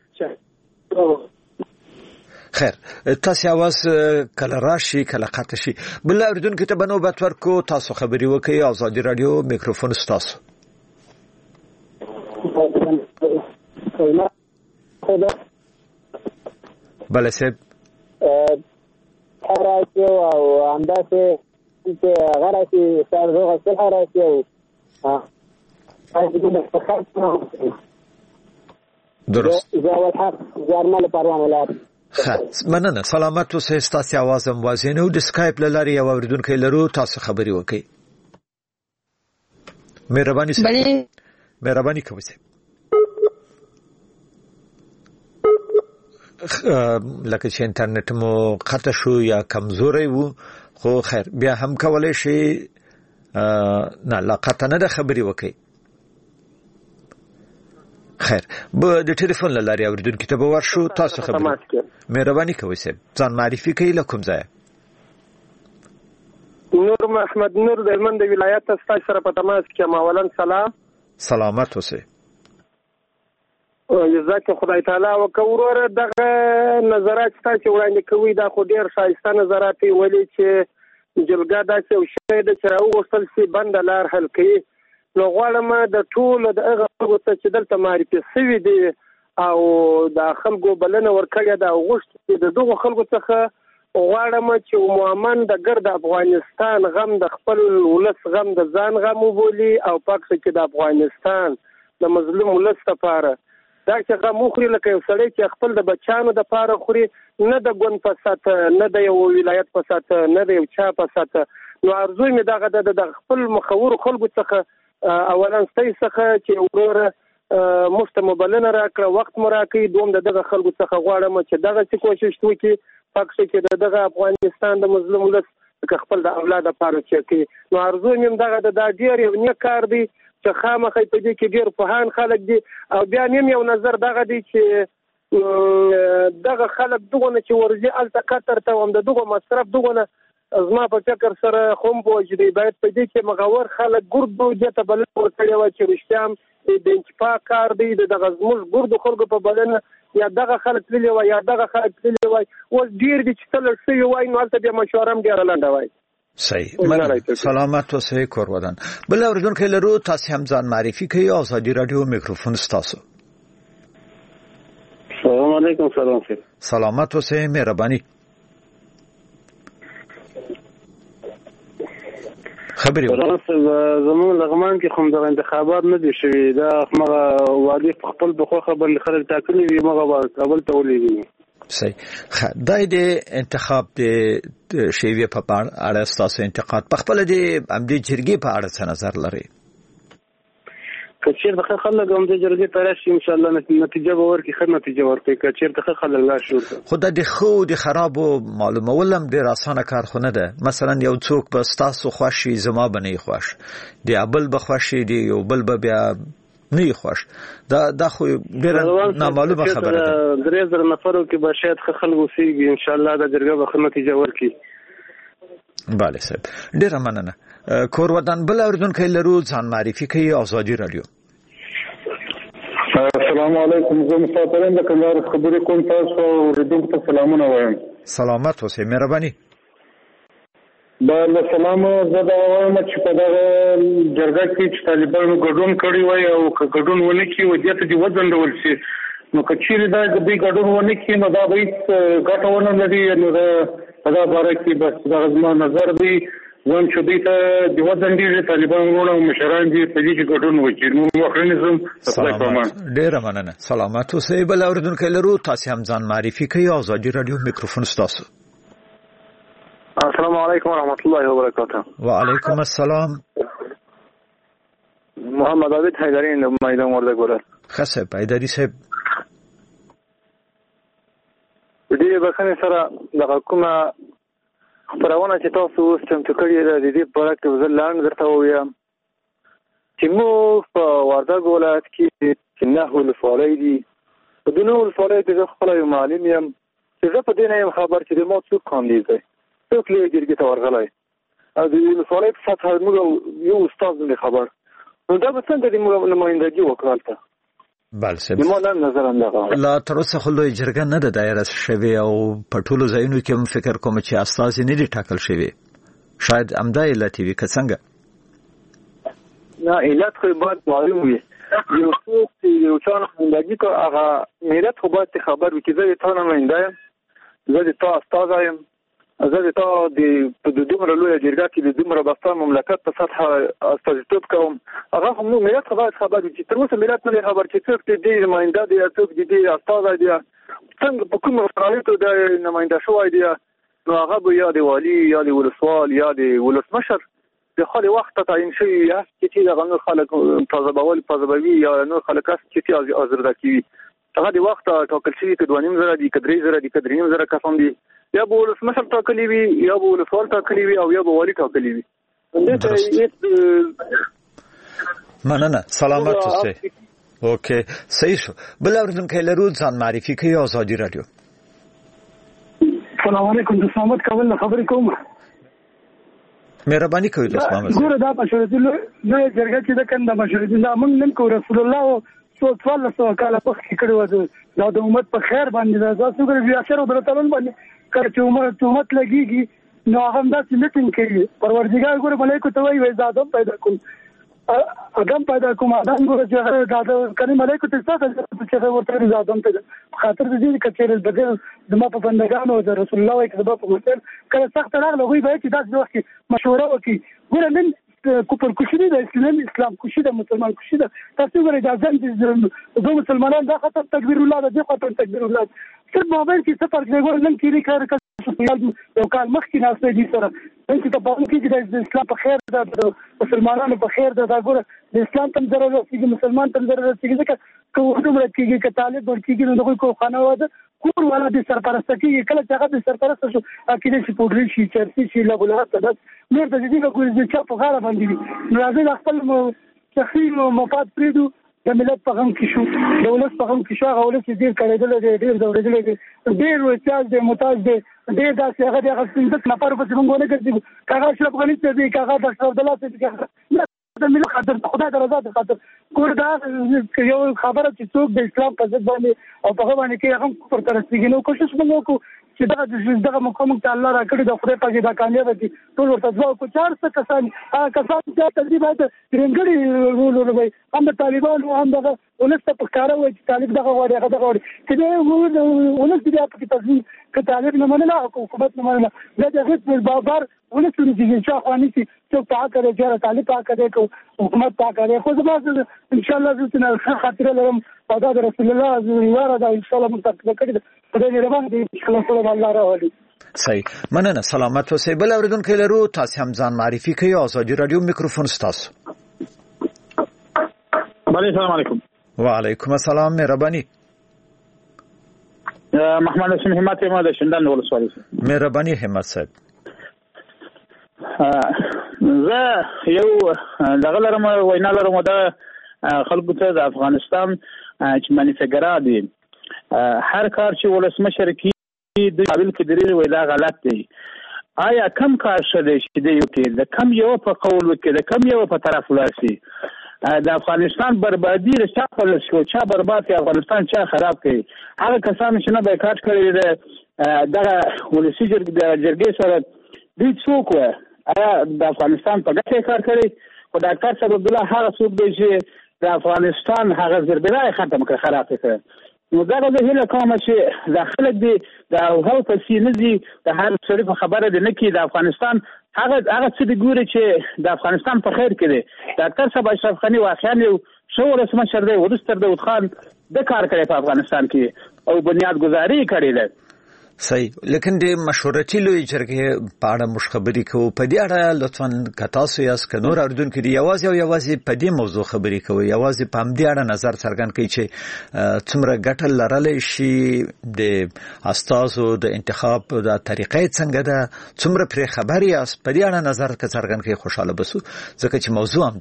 خیر تاسو आवाज کله راشي کله قطع شي بل اوریدونکو ته بنوبت ورکو تاسو خبري وکي ازادي رادیو میکروفون ستاسو بله سب حراسي او انداسه چې غراسي سره غسل حراسي او درست زاول حق زارمال پروان ولایت مننه سلامت اوسئ ستاسو आवाज هم وازینه او د اسکایپ لاري یو اوریدونکو لرو تاسو خبري وکي مهرباني سره مهرباني کوئ لکه چې انټرنیټ مو قطع شو یا کمزوري وو خو خیر بیا هم کولای شي نه لا قطع نه د خبري وکي خیر به د ټلیفون لاري اوریدونکو ته به ورشو تاسو خبري مهرباني کوئ سم ځان معرفي کوي لکم ځای نور محمد نور د هلمند ولایت تاسو سره په تماس کې ماولن سلام سلامت اوسئ جزاک خدای تعالی وکوره دغه نظرات تاسو وړاندې کوي دا خو ډیر شایسته نظرات ویلي چې جلګه داسې یو شی ده چې راوغوښتل شي بنده لار حل کوي نو غواړم د ټولو د هغه خلکو ته چې دلته معرفي شوي دي او د خلکو بلنه ورکړې ده او غوښتي د دغو خلکو څخه غواړم چې عموما د ګرد افغانستان غم د خپل ولس غم د ځان غم وبولي او پاک چې د افغانستان د مظلوم ولس لپاره دا چې غم وخوري لکه یو سړی چې خپل د بچانو د پاره خوري نه د ګوند په ساته نه د یو ولایت په ساته نه د یو چا په ساته نو ارزو مې دغه د خپل مخور خلکو څخه اولا ستای څخه چې وروره موږ ته مبلنه راکړه، وخت مو راکړي. دوم د دغه خلکو څخه غواړم چې دغه څه کوشش وکړي پکې چې دغه افغانستان د مظلوم ولس که خپل د اولاد لپاره چې کوي. نو ارزو مې دغه د دا ډېر یو نیک کار دی چې خامخا په دې کې ډېر پوهان خلک دي. او بیا مې یو نظر دغه دی چې دغه خلک دغه چې ورځي الته قطر ته هم دغه مصرف دغه زما په فکر سره خوم بوج دی باید په دې کې مغور خلک ګردو دته بل ورکړي و چې رښتیام د انتفاق کار دی دغه زموږ ګردو خلکو په بدن یا دغه خلک تللی و یا دغه خلک تللی و او ډیر دي چې تل څه وای نو الته به مشورم ډیر لاندې وای. صحیح. سلامت اوسئ کور ودان. بل اوریدونکو لرو تاسو هم ځان معرفي کوي. ازادي رادیو میکروفون ستاسو. سلام علیکم. سلام خیر. سلامت اوسئ. مهرباني. خبرې ورته زموږ لغمان کې کوم د انتخابات نه دي شوي. دا مغه وادي خپل بخوخه باندې خلک ټاکلي وي مغه کابل ته ولېږي. صحیح. دا د انتخاب د شیوه په اړه تاسو انتقاد په خپل د امدي جرګې په اړه څه نظر لري؟ کچیر د خلک هم د جرګې ته راشي ان شاء الله نتیجه به ورکړي، ښه نتیجه ورکړي. کچیر د خلک لا شو خو د خو د خرابو معلومول هم ډیر اسانه کار خو نه ده. مثلا یو څوک به تاسو خوشي زما بنې خوش دی ابل به خوشي دی یو بل به بیا نه خوش. دا دا خو ډیر نامعلومه خبره ده. درې زره نفرو کې به شاید خلک وسیږي ان شاء الله د جرګې به ښه نتیجه ورکړي. bale صاحب ډیر مننه. کور ودان. بل اوریدونکو لرو ځان معرفي کوي. ازادي رادیو. السلام علیکم. زه مسافرین د کندهار خبرې کوم. تاسو اوریدونکو ته سلامونه وایم. سلامت اوسئ. مهرباني. بله سلام. زه دا وایم چې په دغه جرګه کې چې طالبانو ګډون کړی وای او که ګډون ونه کړي و دې ته دې وځنډول شي نو که چیرې دا دوی ګډون ونه کړي نو دا به هېڅ ګټه ونه لري. نو دا په دا باره کې بس دغه زما نظر دی. ځان چې دوی ته د وځنډېږي طالبان وروڼه او مشران دي په دې کې ګډون وکړي. نو واخري نظم سلامت. ډېره مننه. سلامت اوسئ. بل اورېدونکی لرو. تاسې هم ځان معرفي کوئ. ازادي راډیو میکروفون ستاسو. السلام علیکم ورحمۃ اللہ وبرکاتہ. وعلیکم السلام. محمد عابد حیدری میدان وردګ. ښه صاحب حیدري صاحب. دې بخښنې سره دغه کومه خبرونه چې تاسو اوس چمتو کړي ده د دې په اړه کې زه لاندې درته ووایم چې موږ په وردګ ولایت کې چې نهه ولسوالۍ دي. په دې نهه ولسوالیو کې زه خپله یو معلم یم چې زه په دې نه یم خبر چې د ما څوک کاندید دی، څوک لویې جرګې ته ورغلی او د ولسوالۍ په سطحه موږ یو استاد نه خبر. نو دا به څنګه د موږ نمایندګي وکړه هلته؟ بله صاحب لا تر اوسه خو لویه جرګه نه ده دایره شوې او په ټولو ځایونو کې هم فکر کوم چې استازي نه دي ټاکل شوي. شاید همدا علت وي که څنګه؟ نه علت خو باید معلوم وي. یو څوک چې یو چا نمایندګي کوي هغه ملت خو باید خبر وي چې زه د تا نماینده یم، زه د تا استازی یم، زه د تا د دومره لویه جرګه کې د دومره بسته مملکت په سطحه استازیتوب کوم. هغه خو موږ ملت خو باید خبر وي چې تر اوسه ملت نه دی خبر چې څوک د دې نماینده دی، څوک د دې استازی دی، څنګه په کومو شرایطو د نماینده شوی دی. نو هغه به یا د والي یا د ولسوال یا د ولسمشر د خالي وخت تعیین شوي یا چې دغه نور خلک تازهبول تازهبوي یا نور خلک چې آزرده کوي. هغه د وخت ټاکل شوي که دوه نیم زره دي که درې زره دي که درې نیم زره کسان دي، یا به ولسمشر ټاکلی وي یا به ولسوال ټاکلی وي او یا به والي ټاکلی وي. مننه. سلامت اوسئ. اوکې صحیح شو. بل اورېدونکی لرو ځان معرفي کوي. ازادي راډیو. سلام علیکم. د سلامت کابل نه خبرې کوم. مهرباني کوئ د اسلام ګوره دا مشورتي لویه جرګه چې ده کنه دا مشورتي دا موږ نن کوو. رسول الله څو څوارلس سوه کاله مخکې کړي وه دا د امت په خیر باندې ده. دا څوک بیا شر او برتلون باندې کله چې امت امت لګېږي نو هغه همداسې میټینګ کوي. پروردګار ګوره ملایکو ته وایي زه ادم پیدا کوم ادم پیدا کوم ادم ګوره چې هغه دا کنې ملایکو ته څه چې هغه ورته وایي زه ادم پیدا په خاطر د دې که چېرې بغیر زما په بندګانو د رسول الله وایي که زما په مسل کله سخته راغله هغوی باید چې داسې وخت کې مشوره وکړي. ګوره نن کوپر کوشي ده اسلام اسلام کوشي ده مسلمان کوشي ده. تاسو ګورئ دا ځان چې دو مسلمانان دا خطر تکبیر الله ده دې خطر تکبیر الله صرف موبایل کې څه فرق دی. ګوره نن کېري کار تاسو په یو کال مخکې ناسته دي سره چې ته په کې د اسلام په خیر د مسلمانانو په خیر د ګوره د اسلام تم ضرورت چې مسلمان تم ضرورت چې ځکه کوم څومره کېږي چې طالب ورکېږي نو دغه کو خانه واده کور والا د سرپرست کېږي کله چې هغه د سرپرست شو اکید چې پودري شي چرسي شي لا بلغت بس نور د دې کو چې چا په غاړه باندې نو راځي خپل شخصي مفاد پریدو د ملت په غم کې شو دولت په غم کې شو هغه ولې چې ډیر کړیدل دي ډیر دورېدل دي ډیر وچاز دي متاز دي ډیر داسې هغه دغه څنګه نفر په څنګه ونه کوي کاغه اشرف غنی ته دي کاغه د اشرف الله ته دي د ملت خاطر خدای د رضا خاطر کور دا یو خبره چې څوک د اسلام په ضد باندې او په باندې کې هم پر ترستګي نو کوشش وکړو چې دا دغه مقام ته الله راکړي د خدای په دا کامیاب دي ټول ورته ځو کو چار څه کسان هغه کسان چې تقریبا رنګړي ورولوي هم د طالبانو هم دغه ولست په کار وای چې طالب دغه وړي هغه دغه وړي چې دا ولست دې په تاسو ک طالب نه مننه حکومت نه مننه دا دغه بابر ولست دې چې اخواني چې په هغه کې طالب په هغه کې حکومت په هغه کې خو زما ان شاء الله زه نه خاطر لرم او دا رسول الله زویواره دا ان شاء الله متفق کړي په دې روان دي ان شاء الله صلی الله راولي صحیح مننه سلامت اوسئ بل اوریدونکو لرو تاسو هم ځان معرفي کړئ ازادي رادیو میکروفون تاسو بله سلام علیکم وعلیکم السلام مهرباني محمد حسین همت ما د شندان ولسوالۍ مهرباني همت صاحب زه یو دغه لرم وینا لرم د خلکو ته د افغانستان چې منیفګرا دي هر کار چې ولسمشر کې د قابل کې درې وای دا غلط دی آیا کم کار شته چې دی یو کې د کم یو په قول وکړي د کم یو په طرف ولاسي د افغانستان بربادي رچا په لسو چا برباد افغانستان چا خراب کړي هغه کسان چې نه بایکاټ کړي دغه ولسی جرګې سره دوی څوک و آیا د افغانستان په ګټه کار کړي خو ډاکټر صاحب عبد الله هغه څوک دی چې د افغانستان هغه زربلای ختم کړ خراب کړ نو دا د هله کوم چې داخله دي د هو په سینځي د هر څه په خبره ده نه کې د افغانستان هغه هغه څه دی ګوري چې د افغانستان په خیر کې دی ډاکټر صاحب اشرف غنی واقعا یو شو رسمشر دی ورستر داود خان د کار کوي په افغانستان کې او بنیاد گذاری کړی دی صحیح لیکن د مشورتي لوی جرګې په اړه مش خبرې کوو په دې اړه لطفا کتاسو یاس کنور اردوونکو دی یوازې او یوازې په دې موضوع خبرې کوي یوازې په دې اړه نظر څرګند کوي چې څومره ګټه لرلې شي د استازو د انتخاب د طریقې څنګه ده څومره پر خبري یاس په دې اړه نظر څرګند کوي خوشاله بسو ځکه چې موضوع هم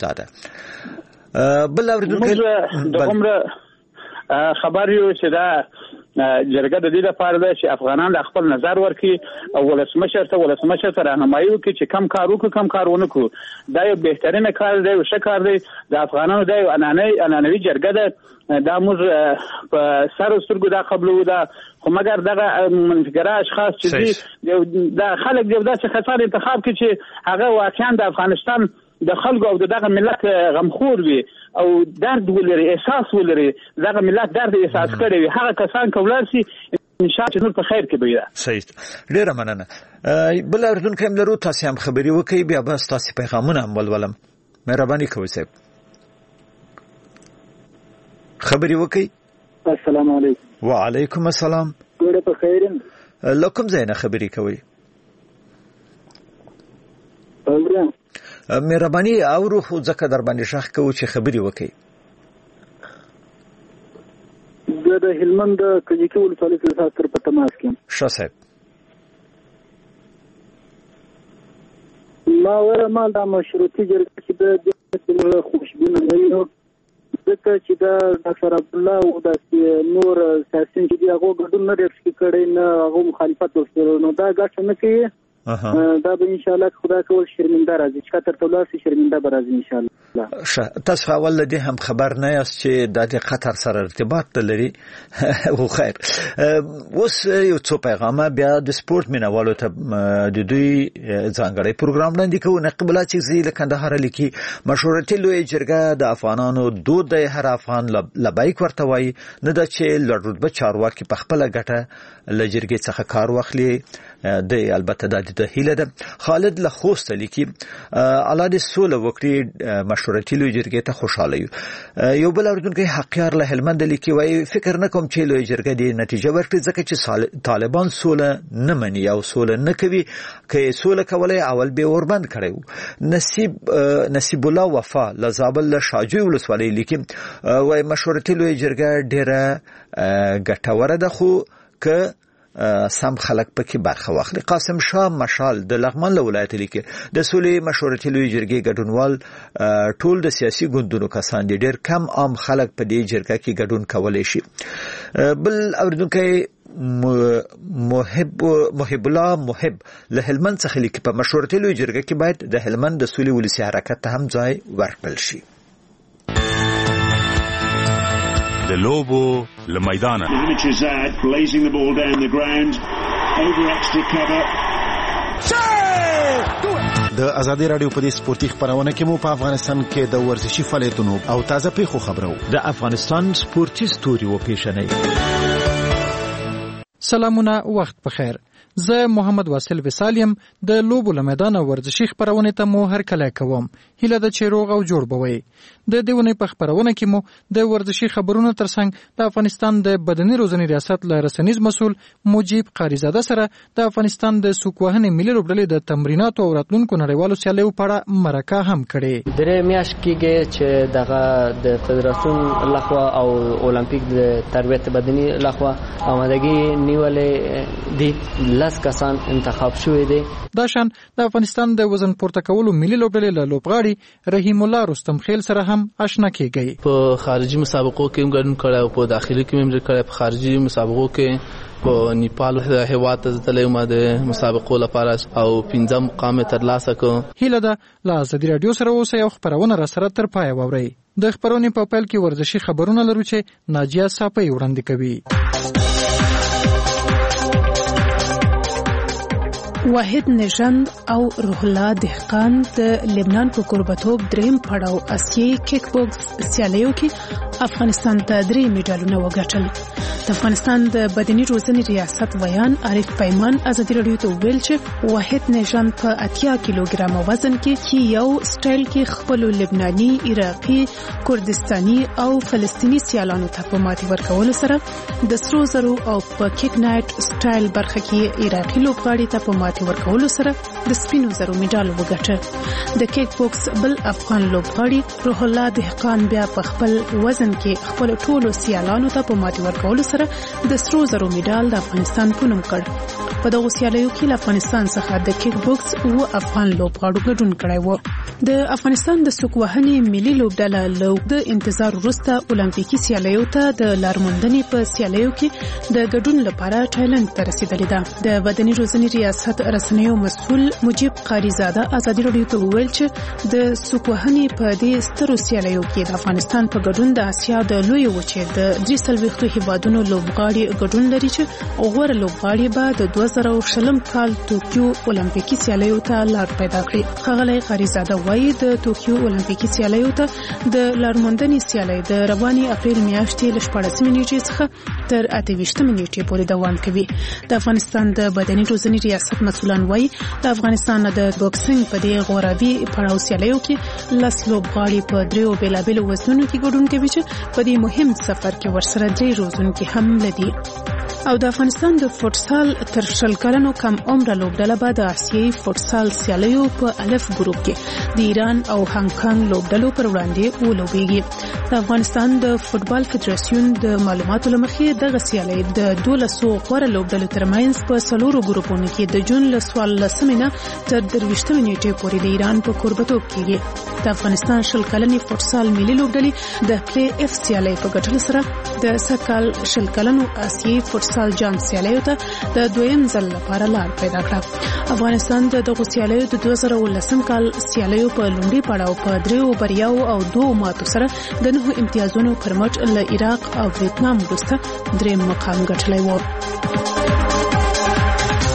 ده بل اردوونکو د عمره خبر یو چې دا جرګه د دې لپاره ده چې افغانان د خپل نظر ورکړي او ولسمشر ته ولسمشر ته راهنمایي وکړي چې کم کار وکړو کم کار ونه کړو دا یو بهترینه کار دی او ښه کار دی د افغانانو د اناني انانوي جرګه ده دا موږ په سر سترګو دا قبلو دا خو مګر دغه منفګرا اشخاص چې دي دا خلک دی داسې خسار انتخاب کوي چې هغه واقعا د افغانستان د خلکو او دغه ملت غمخور وي او درد ولري احساس ولري دغه ملت درد احساس کړي وي هغه کسان کولای شي ان شاء الله په خیر کې وي صحیح ډیره مننه بل اردن کوم لرو تاسو هم خبري وکي بیا بس تاسو پیغامونه هم ولولم مهرباني کوئ صاحب خبري وکي السلام علیکم وعلیکم السلام ډیره په خیر لکم زینه خبري کوي اورم مهرباني او روح ځکه در باندې شخ کوو چې خبري وکي د هلمند کجکی ولسوالۍ سره تر په تماس کې ښه صاحب ما ور ما د مشروطي جرګې چې د خوشبینه نه ځکه چې دا ډاکټر عبد الله او د نور سیاسيون چې هغه ګډون نه لري کړي نه هغه مخالفت وکړي نو دا ګټه نه کوي دا به ان شاء الله خدای کول شرمنده راځي چې تر تولاسي شرمنده به راځي ان شاء الله ښه تاسو اول دې هم خبر نه یاست چې د قطر سره ارتباط لري او خیر اوس یو څو پیغامه بیا د سپورت مینوالو ته د دوی ځانګړی پروګرام وړاندې کوو نقبلا چې زی له کندهار لیکي مشورتي لوی جرګه د افغانانو دود د هر افغان لبیک ورته وایي نه د چې لړ رتبه چارواکي په خپل ګټه لجرګې څخه کار واخلي د البته د هیله ده. خالد لخوست لیکي الله دې سوله وکړي مشورتي لوی جرګې ته خوشاله یو. یو بل اوریدونکو حقیار له هلمند لیکي وایي فکر نه کوم چې لوی جرګې دې نتیجه ورکړي ځکه چې طالبان سوله نه مني او سوله نه کوي. که سوله کولای اول به اوربند کړي. نصیب نصیب الله وفا لزابل شاجوی ولسوالۍ لیکي وایي مشورتي لوی جرګه ډیره ګټوره ده خو که سم خلک پکې برخه واخلي. قاسم شاه مشال د لغمان له ولایت لیکي د سولې مشورتي لوی جرګې ګډونوال ټول د سیاسي ګوندونو کسان دي، ډېر کم عام خلک په دې جرګه کې ګډون کولای شي. بل اوریدونکو محب محب الله محب له هلمند څخه لیکي په مشورتي لوی جرګه کې باید د هلمند د سولې ولسي حرکت ته هم ځای ورکړل شي. د لوبو له میدانه د ازادي رادیو په دې سپورتي خبرونه کې مو په افغانستان کې د ورزشي فعالیتونو او تازه پیښو خبرو د افغانستان سپورتي ستوري و پیښنې. سلامونه، وخت بخیر. زه محمد واصل وسالیم د لوبو له میدانه ورزشي خبرونه ته مو هر کله کوم. هیله ده چې روغ او جوړ بوي. د دیونه په خبرونه کې مو د ورزشي خبرونو ترڅنګ د افغانستان د بدني روزنې ریاست له رسنیز مسول مجيب قاریزاده سره د افغانستان د سوکوهنې ملي لوبډلې د تمریناتو او راتلونکو نړیوالو سیالیو په اړه مرکه هم کړې. درې میاشتې کېږي چې دغه د فدراسیون لخوا او اولمپیک د تربیت بدني لخوا آمادګي نیولې دي. لاس کسان انتخاب شوی دي. دا شان د افغانستان د وزن پورته کولو ملي لوبډلې له لوبغاړي رحیم الله رستم خیل سره هم آشنا کیږي. په خارجي مسابقو کې هم ګډون کړی او په داخلي کې هم کړی. په خارجي مسابقو کې په نیپال هیواد ته ځلې ما د مسابقو لپاره او پنځم مقام ترلاسه کړ. هیله ده له ازادي رادیو سره اوسئ او خبرونه را سره تر پای واورئ. د خبرونې په پیل کې ورزشي خبرونه لرو چې ناجیه صافی وړاندې کوي. واحد نژند او روح الله دهقان د لبنان په قربتوب دریم پړاو اسیایي کیک بوکس سیالیو کې افغانستان ته درې میډالونه وګټل. د افغانستان د بدني روزنې ریاست ویان عارف پیمان ازادي رادیو ته ویل چې واحد نژند په اتیا کیلوګرام وزن کې چې یو سټایل کې خپل لبناني، عراقي، کردستاني او فلسطیني سیالانو ته په ماتې ورکولو سره د سرو زرو او په کیک نایټ سټایل برخه کې عراقي لوبغاړي ته په ماتې ورکولو سره د سپینو زرو میډال وګټه. د کیک بوکس بل افغان لوبغاړي روح الله دهقان بیا په خپل وزن کې خپل ټولو سیالانو ته په ماتې ورکولو سره د سرو زرو میډال د افغانستان په نوم کړ. په دغه سیالیو کې له افغانستان څخه د کیک بوکس او افغان لوبغاړو ګډون کړی و. د افغانستان د سوکوهنې ملي لوبډله له د انتظار وروسته اولمپیکي سیالیو ته د لارموندنې په سیالیو کې د ګډون لپاره تایلند ته رسیدلې ده. د بدني روزنې ریاست رسنیو مسؤل مجيب قاریزاده ازادي رادیو ته ویل چې د سوکوهنې په دې سترو سیالیو کې د افغانستان په ګډون د اسیا د لوی وچې د درې سلويختو هیوادونو لوبغاړي ګډون لري چې غوړ لوبغاړي به د دوه زره شلم کال ټوکیو اولمپیکي سیالیو ته لار پیدا کړي. ښاغلی قاریزاده وایي د ټوکیو اولمپیکي سیالیو ته د لارموندنې سیالۍ د رواني اپریل میاشتې له شپاړسمې نیټې څخه تر اته ویشتمې نیټې پورې دوام کوي. د افغانستان د بدني روزنې ریاست مسؤلان وایي د افغانستان د بوکسینګ په دې غوراوي پړاو سیالیو کې لس لوبغاړي په دریو بیلابیلو وزنونو کې ګډون کوي چې په دې مهم سفر کې ورسره درې روزونکي هم لدي. او د افغانستان د فوټسال تر شل کلنو کم عمره لوبډله به د آسیایي فوټسال سیالیو په الف ګروپ کې د ایران او هانګ کانګ لوبډلو پر وړاندې ولوبېږي. د افغانستان د فوټبال فدراسیون د معلوماتو له مخې دغه سیالۍ د دولسو غوره لوبډلو ترمنځ په څلورو ګروپونو کې د جون له څوارلسمې نه تر درویشتمې نیټې پورې د ایران په کوربتوب کېږي. د افغانستان شل کلنې فوټسال ملي لوبډلې د پلی اف سیالۍ په ګټلو سره د سکهال شل کلنو آسیایي فوټسال جام سیالیو ته د دویم ځل لپاره لار پیدا کړه. افغانستان د دغه سیالیو د دوه زره ولسم کال سیالیو په لومړي پړاو په دریو بریاو او دوه ماتو سره د نهو امتیازونو پر مټ له عراق او ویتنام وروسته دریم مقام ګټلی و.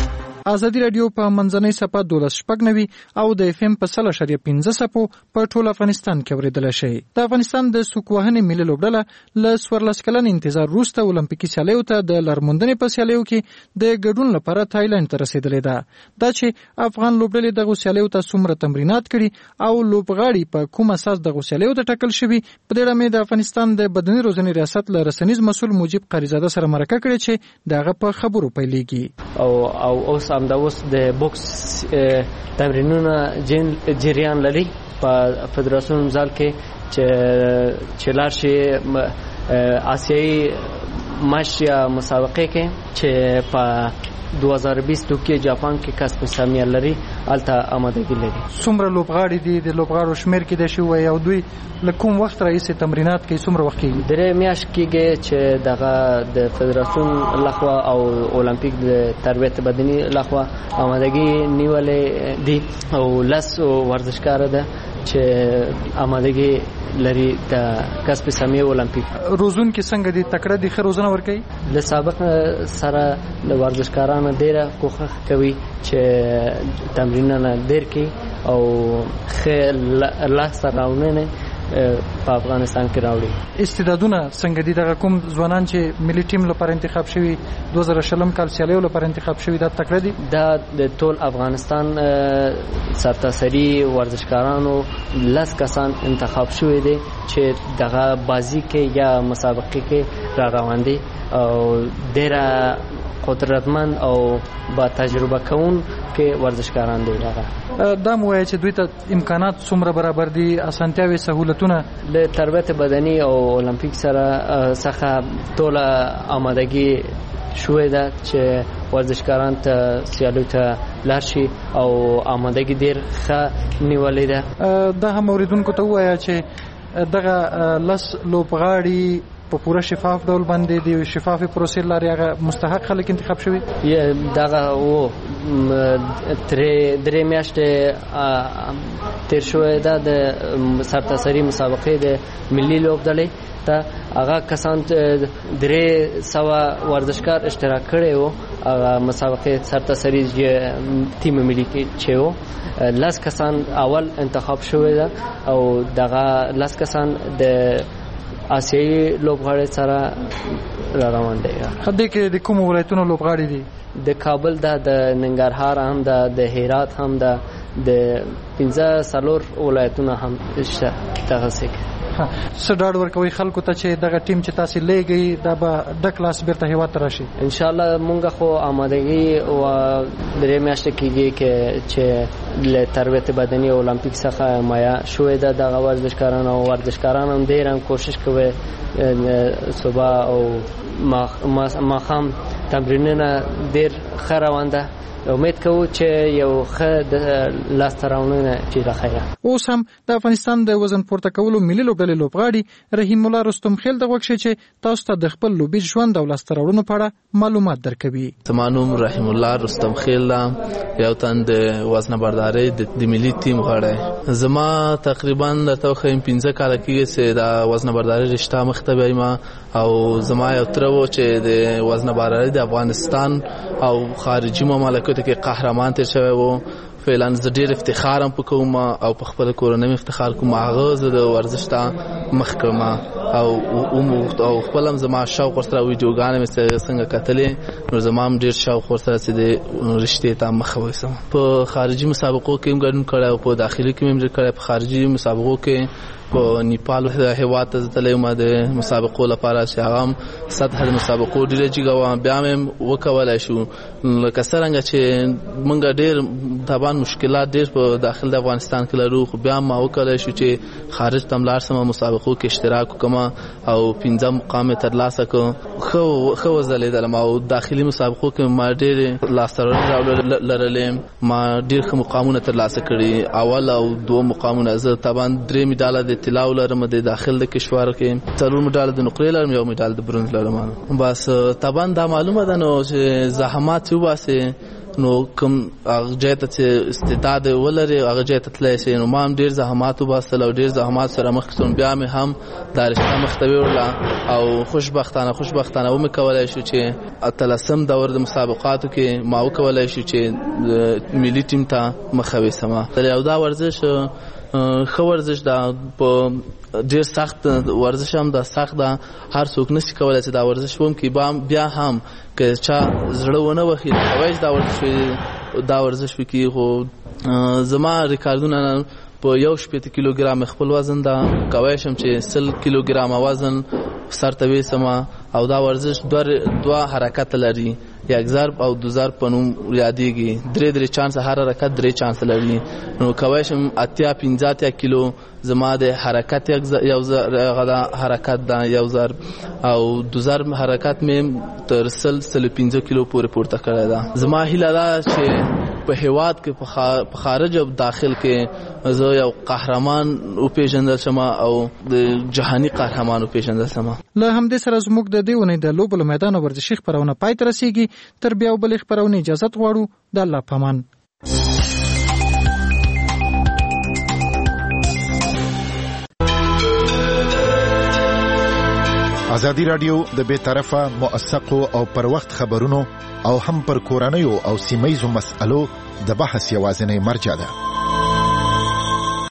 ازادي رادیو په منځنۍ صفه دولس شپږ نوي او د اف ام په سل اشاریه پنځه صفو په ټول افغانستان کې اوریدل شي. د افغانستان د سوکوهنې ملي لوبډله له څوارلس کلن انتظار وروسته اولمپیکي سیالیو ته د لارموندنې په سیالیو کې د ګډون لپاره تایلند ته رسیدلې ده. دا چې افغان لوبډلې دغه سیالیو ته څومره تمرینات کړي او لوبغاړي په کوم اساس دغه سیالیو ته ټاکل شوي، په دې اړه د افغانستان د بدني روزنې ریاست له رسنیز مسؤل مجيب قریزاده سره مرکه کړې چې دغه په خبرو پیلېږي. او او اوس هم د اوس د بوکس تمرینونه جریان لري په فدراسیون ځال کې چې چې لار شي آسیایي ماش یا مسابقه کې چې په دو هزار و بیست کې جاپان کې کسب سامیه لري الته آمادګي لري. څومره لوبغاړي دي د لوبغاړو شمیر کې د شي وي او دوی له کوم وخت راځي تمرینات کوي څومره وخت کوي؟ درې میاشت کېږي چې دغه د فدراسیون لخوا او اولمپیک د تربیت بدني لخوا آمادګي نیولې دي او لس ورزشکار ده چې آمادګي لري د کسب سامیه اولمپیک. روزون کې څنګه دي تکړه دي خو روزنه ور کوي؟ د سابق سره د ورزشکارانو ډیره کوښښ کوي چې تمرینونه ډیر کوي او خل الله سره راوړنه په افغانستان کې راوړي. استعدادونه څنګه دي دغه کوم ځوانان چې ملي ټیم لپاره انتخاب شوي دوه زره شلم کال سیالیو لپاره انتخاب شوي دا تکړه دي؟ دا د ټول افغانستان سرتاسري ورزشکارانو لس کسان انتخاب شوي دي چې دغه بازی کې یا مسابقه کې را روان دي او ډیره قدرتمند او با تجربه کون کې ورزشکاران دي. دا مو وایي چې دوی ته امکانات څومره برابر دي، اسانتیاوي سہولتونه له تربیت بدني او اولمپیک سره څخه ټول آمادګي شوې ده چې ورزشکاران ته سیالیو ته لاړ شي او آمادګي ډیر ښه نیولې ده. دا هم اوریدونکو ته وایي چې دغه لس لوبغاړي په پوره شفاف ډول باندې دی شفافي پروسې لري هغه مستحق خلک انتخاب شوي دغه و ترې درې میاشتې تیر شوی دا د سرتاسري مسابقې د ملي لوبډلې ته هغه کسان درې سوه ورزشکار اشتراک کړی وو هغه مسابقې سرتاسري تیم ملي کې چې وو لس کسان اول انتخاب شوی ده او دغه لس کسان د آسیایي لوبغاړي سره را روان دي. خدای کې د کوم ولایتونو لوبغاړي دي؟ د کابل ده، د ننګرهار هم ده، د هرات هم ده، د پنځه څلور ولایتونه هم شته. دغه څه څه ډاډ ورکوي خلکو ته چې دغه ټیم چې تاسو لېږئ دا به د کلاس بیرته هیواد ته راشي؟ ان شاء الله مونږ خو آمادګي او درې میاشتې کېږي چې له تربیت بدني او اولمپیک څخه مایا شوې ده دغه ورزشکاران او ورزشکاران هم ډېر هم کوشش کوي صبح او ماښام تمرینونه ډېر ښه روان ده. امید کوو چې یو ښه د لاسته راوړنه چې راخیره. اوس هم د افغانستان د وزن پورته کولو ملي لوبډلې لوبغاړي رحیم الله رستم خیل د غوښ چې تاسو ته د خپل لوبي ژوند او لاسته راوړنو په اړه معلومات درکوي. زمانوم رحیم الله رستم خیل یو تن د وزن برداري د ملي ټیم غړی. زما تقریبا درته خو پنځه کال کېږي چې د وزن برداري رشته مخته بیمه او زما یو تر و چې د وزن برداري د افغانستان او خارجي مملکتو کې قهرمان تیر شوی وو. فعلا زه ډېر افتخار هم پکوم او په خپل کورنۍ افتخار کوم. هغه زه د ورزش ته مخ کوم او او خپل هم زما شوق ورسره ویډیوګانې مې څنګه کتلې نو زما هم ډېر شوق ورسره چې د رشتې ته مخ وویسم. په خارجي مسابقو کې هم ګډون کړی او په داخلي کې مې کړی. په خارجي مسابقو کې په نیپال هیواد ته تللی وم د مسابقو لپاره چې هغه هم سطح د مسابقو ډېره جګه وه. بیا مې وکولی شو لکه څرنګه چې موږ ډېر طبعا مشکلات ډېر په داخل د افغانستان کې لرو خو بیا ما وکولی شو چې خارج ته هم لاړ شم مسابقو کې اشتراک وکړم او پنځه مقام یې ترلاسه کړ. ښه وځلېدلم او داخلي مسابقو کې ما ډېرې لاسته راوړنې لرلې. ما ډېر ښه مقامونه ترلاسه کړي. اول او دوه مقامونه زه طبعا درې مډاله د طلا لرم د داخل د کشور کې، څلور مډال د نقرې لرم، یو مډال د برونز لرم. بس طبعا دا معلومه ده نو چې زحمات وباسي نو کوم هغه ځای ته چې استعداد ولري هغه ځای ته تللی شي. نو ما هم ډېر زحمات وباسل او ډېر زحمات سره مخکې شوم. بیا مې هم دا رشته مخ ته ویوړله او خوشبختانه خوشبختانه ومې کولی شو چې اتلسم دور د مسابقاتو کې ما وکولی شو چې ملي ټیم ته مخه ویسم. او دا ورزش ښه ورزش ده، په ډېر سخت ورزش هم ده، سخت ده، هر څوک نشي کولی چې دا ورزش وکړي. بیا هم که چا زړه ونه وهي کولی دا ورزش دا ورزش وکړي. خو زما ریکارډونه په یو شپېته کیلوګرام خپل وزن ده، کولی شم چې سل کیلوګرامه وزن سر ته ویسم. او دا ورزش دوه حرکت لري، یک ضرب او دو ضرب په نوم یادېږي. درې درې چانس هر حرکت درې چانس لري. نو کولی شم اتیا پنځه اتیا کیلو زما د حرکت یو حرکت ده یو ضرب، او دو ضرب حرکت مې تر سل سل پنځه کیلو پورې پورته کړی ده. زما هیله ده چې په هیواد کې په خارج او داخل کې زه یو قهرمان وپېژندل شم او د جهاني قهرمان وپېژندل شم. له همدې سره زموږ د دې اونۍ د لوبو له میدانه ورزشي خپرونه پای ته رسیږي. تر بیا بلې خپرونې اجازت غواړو. د الله په امان. ازادي رادیو د بے طرفه موثقو او پر وخت خبرونو او هم پر کورنیو او سیمایزو مسألو د بحث یوازینی مرجع ده.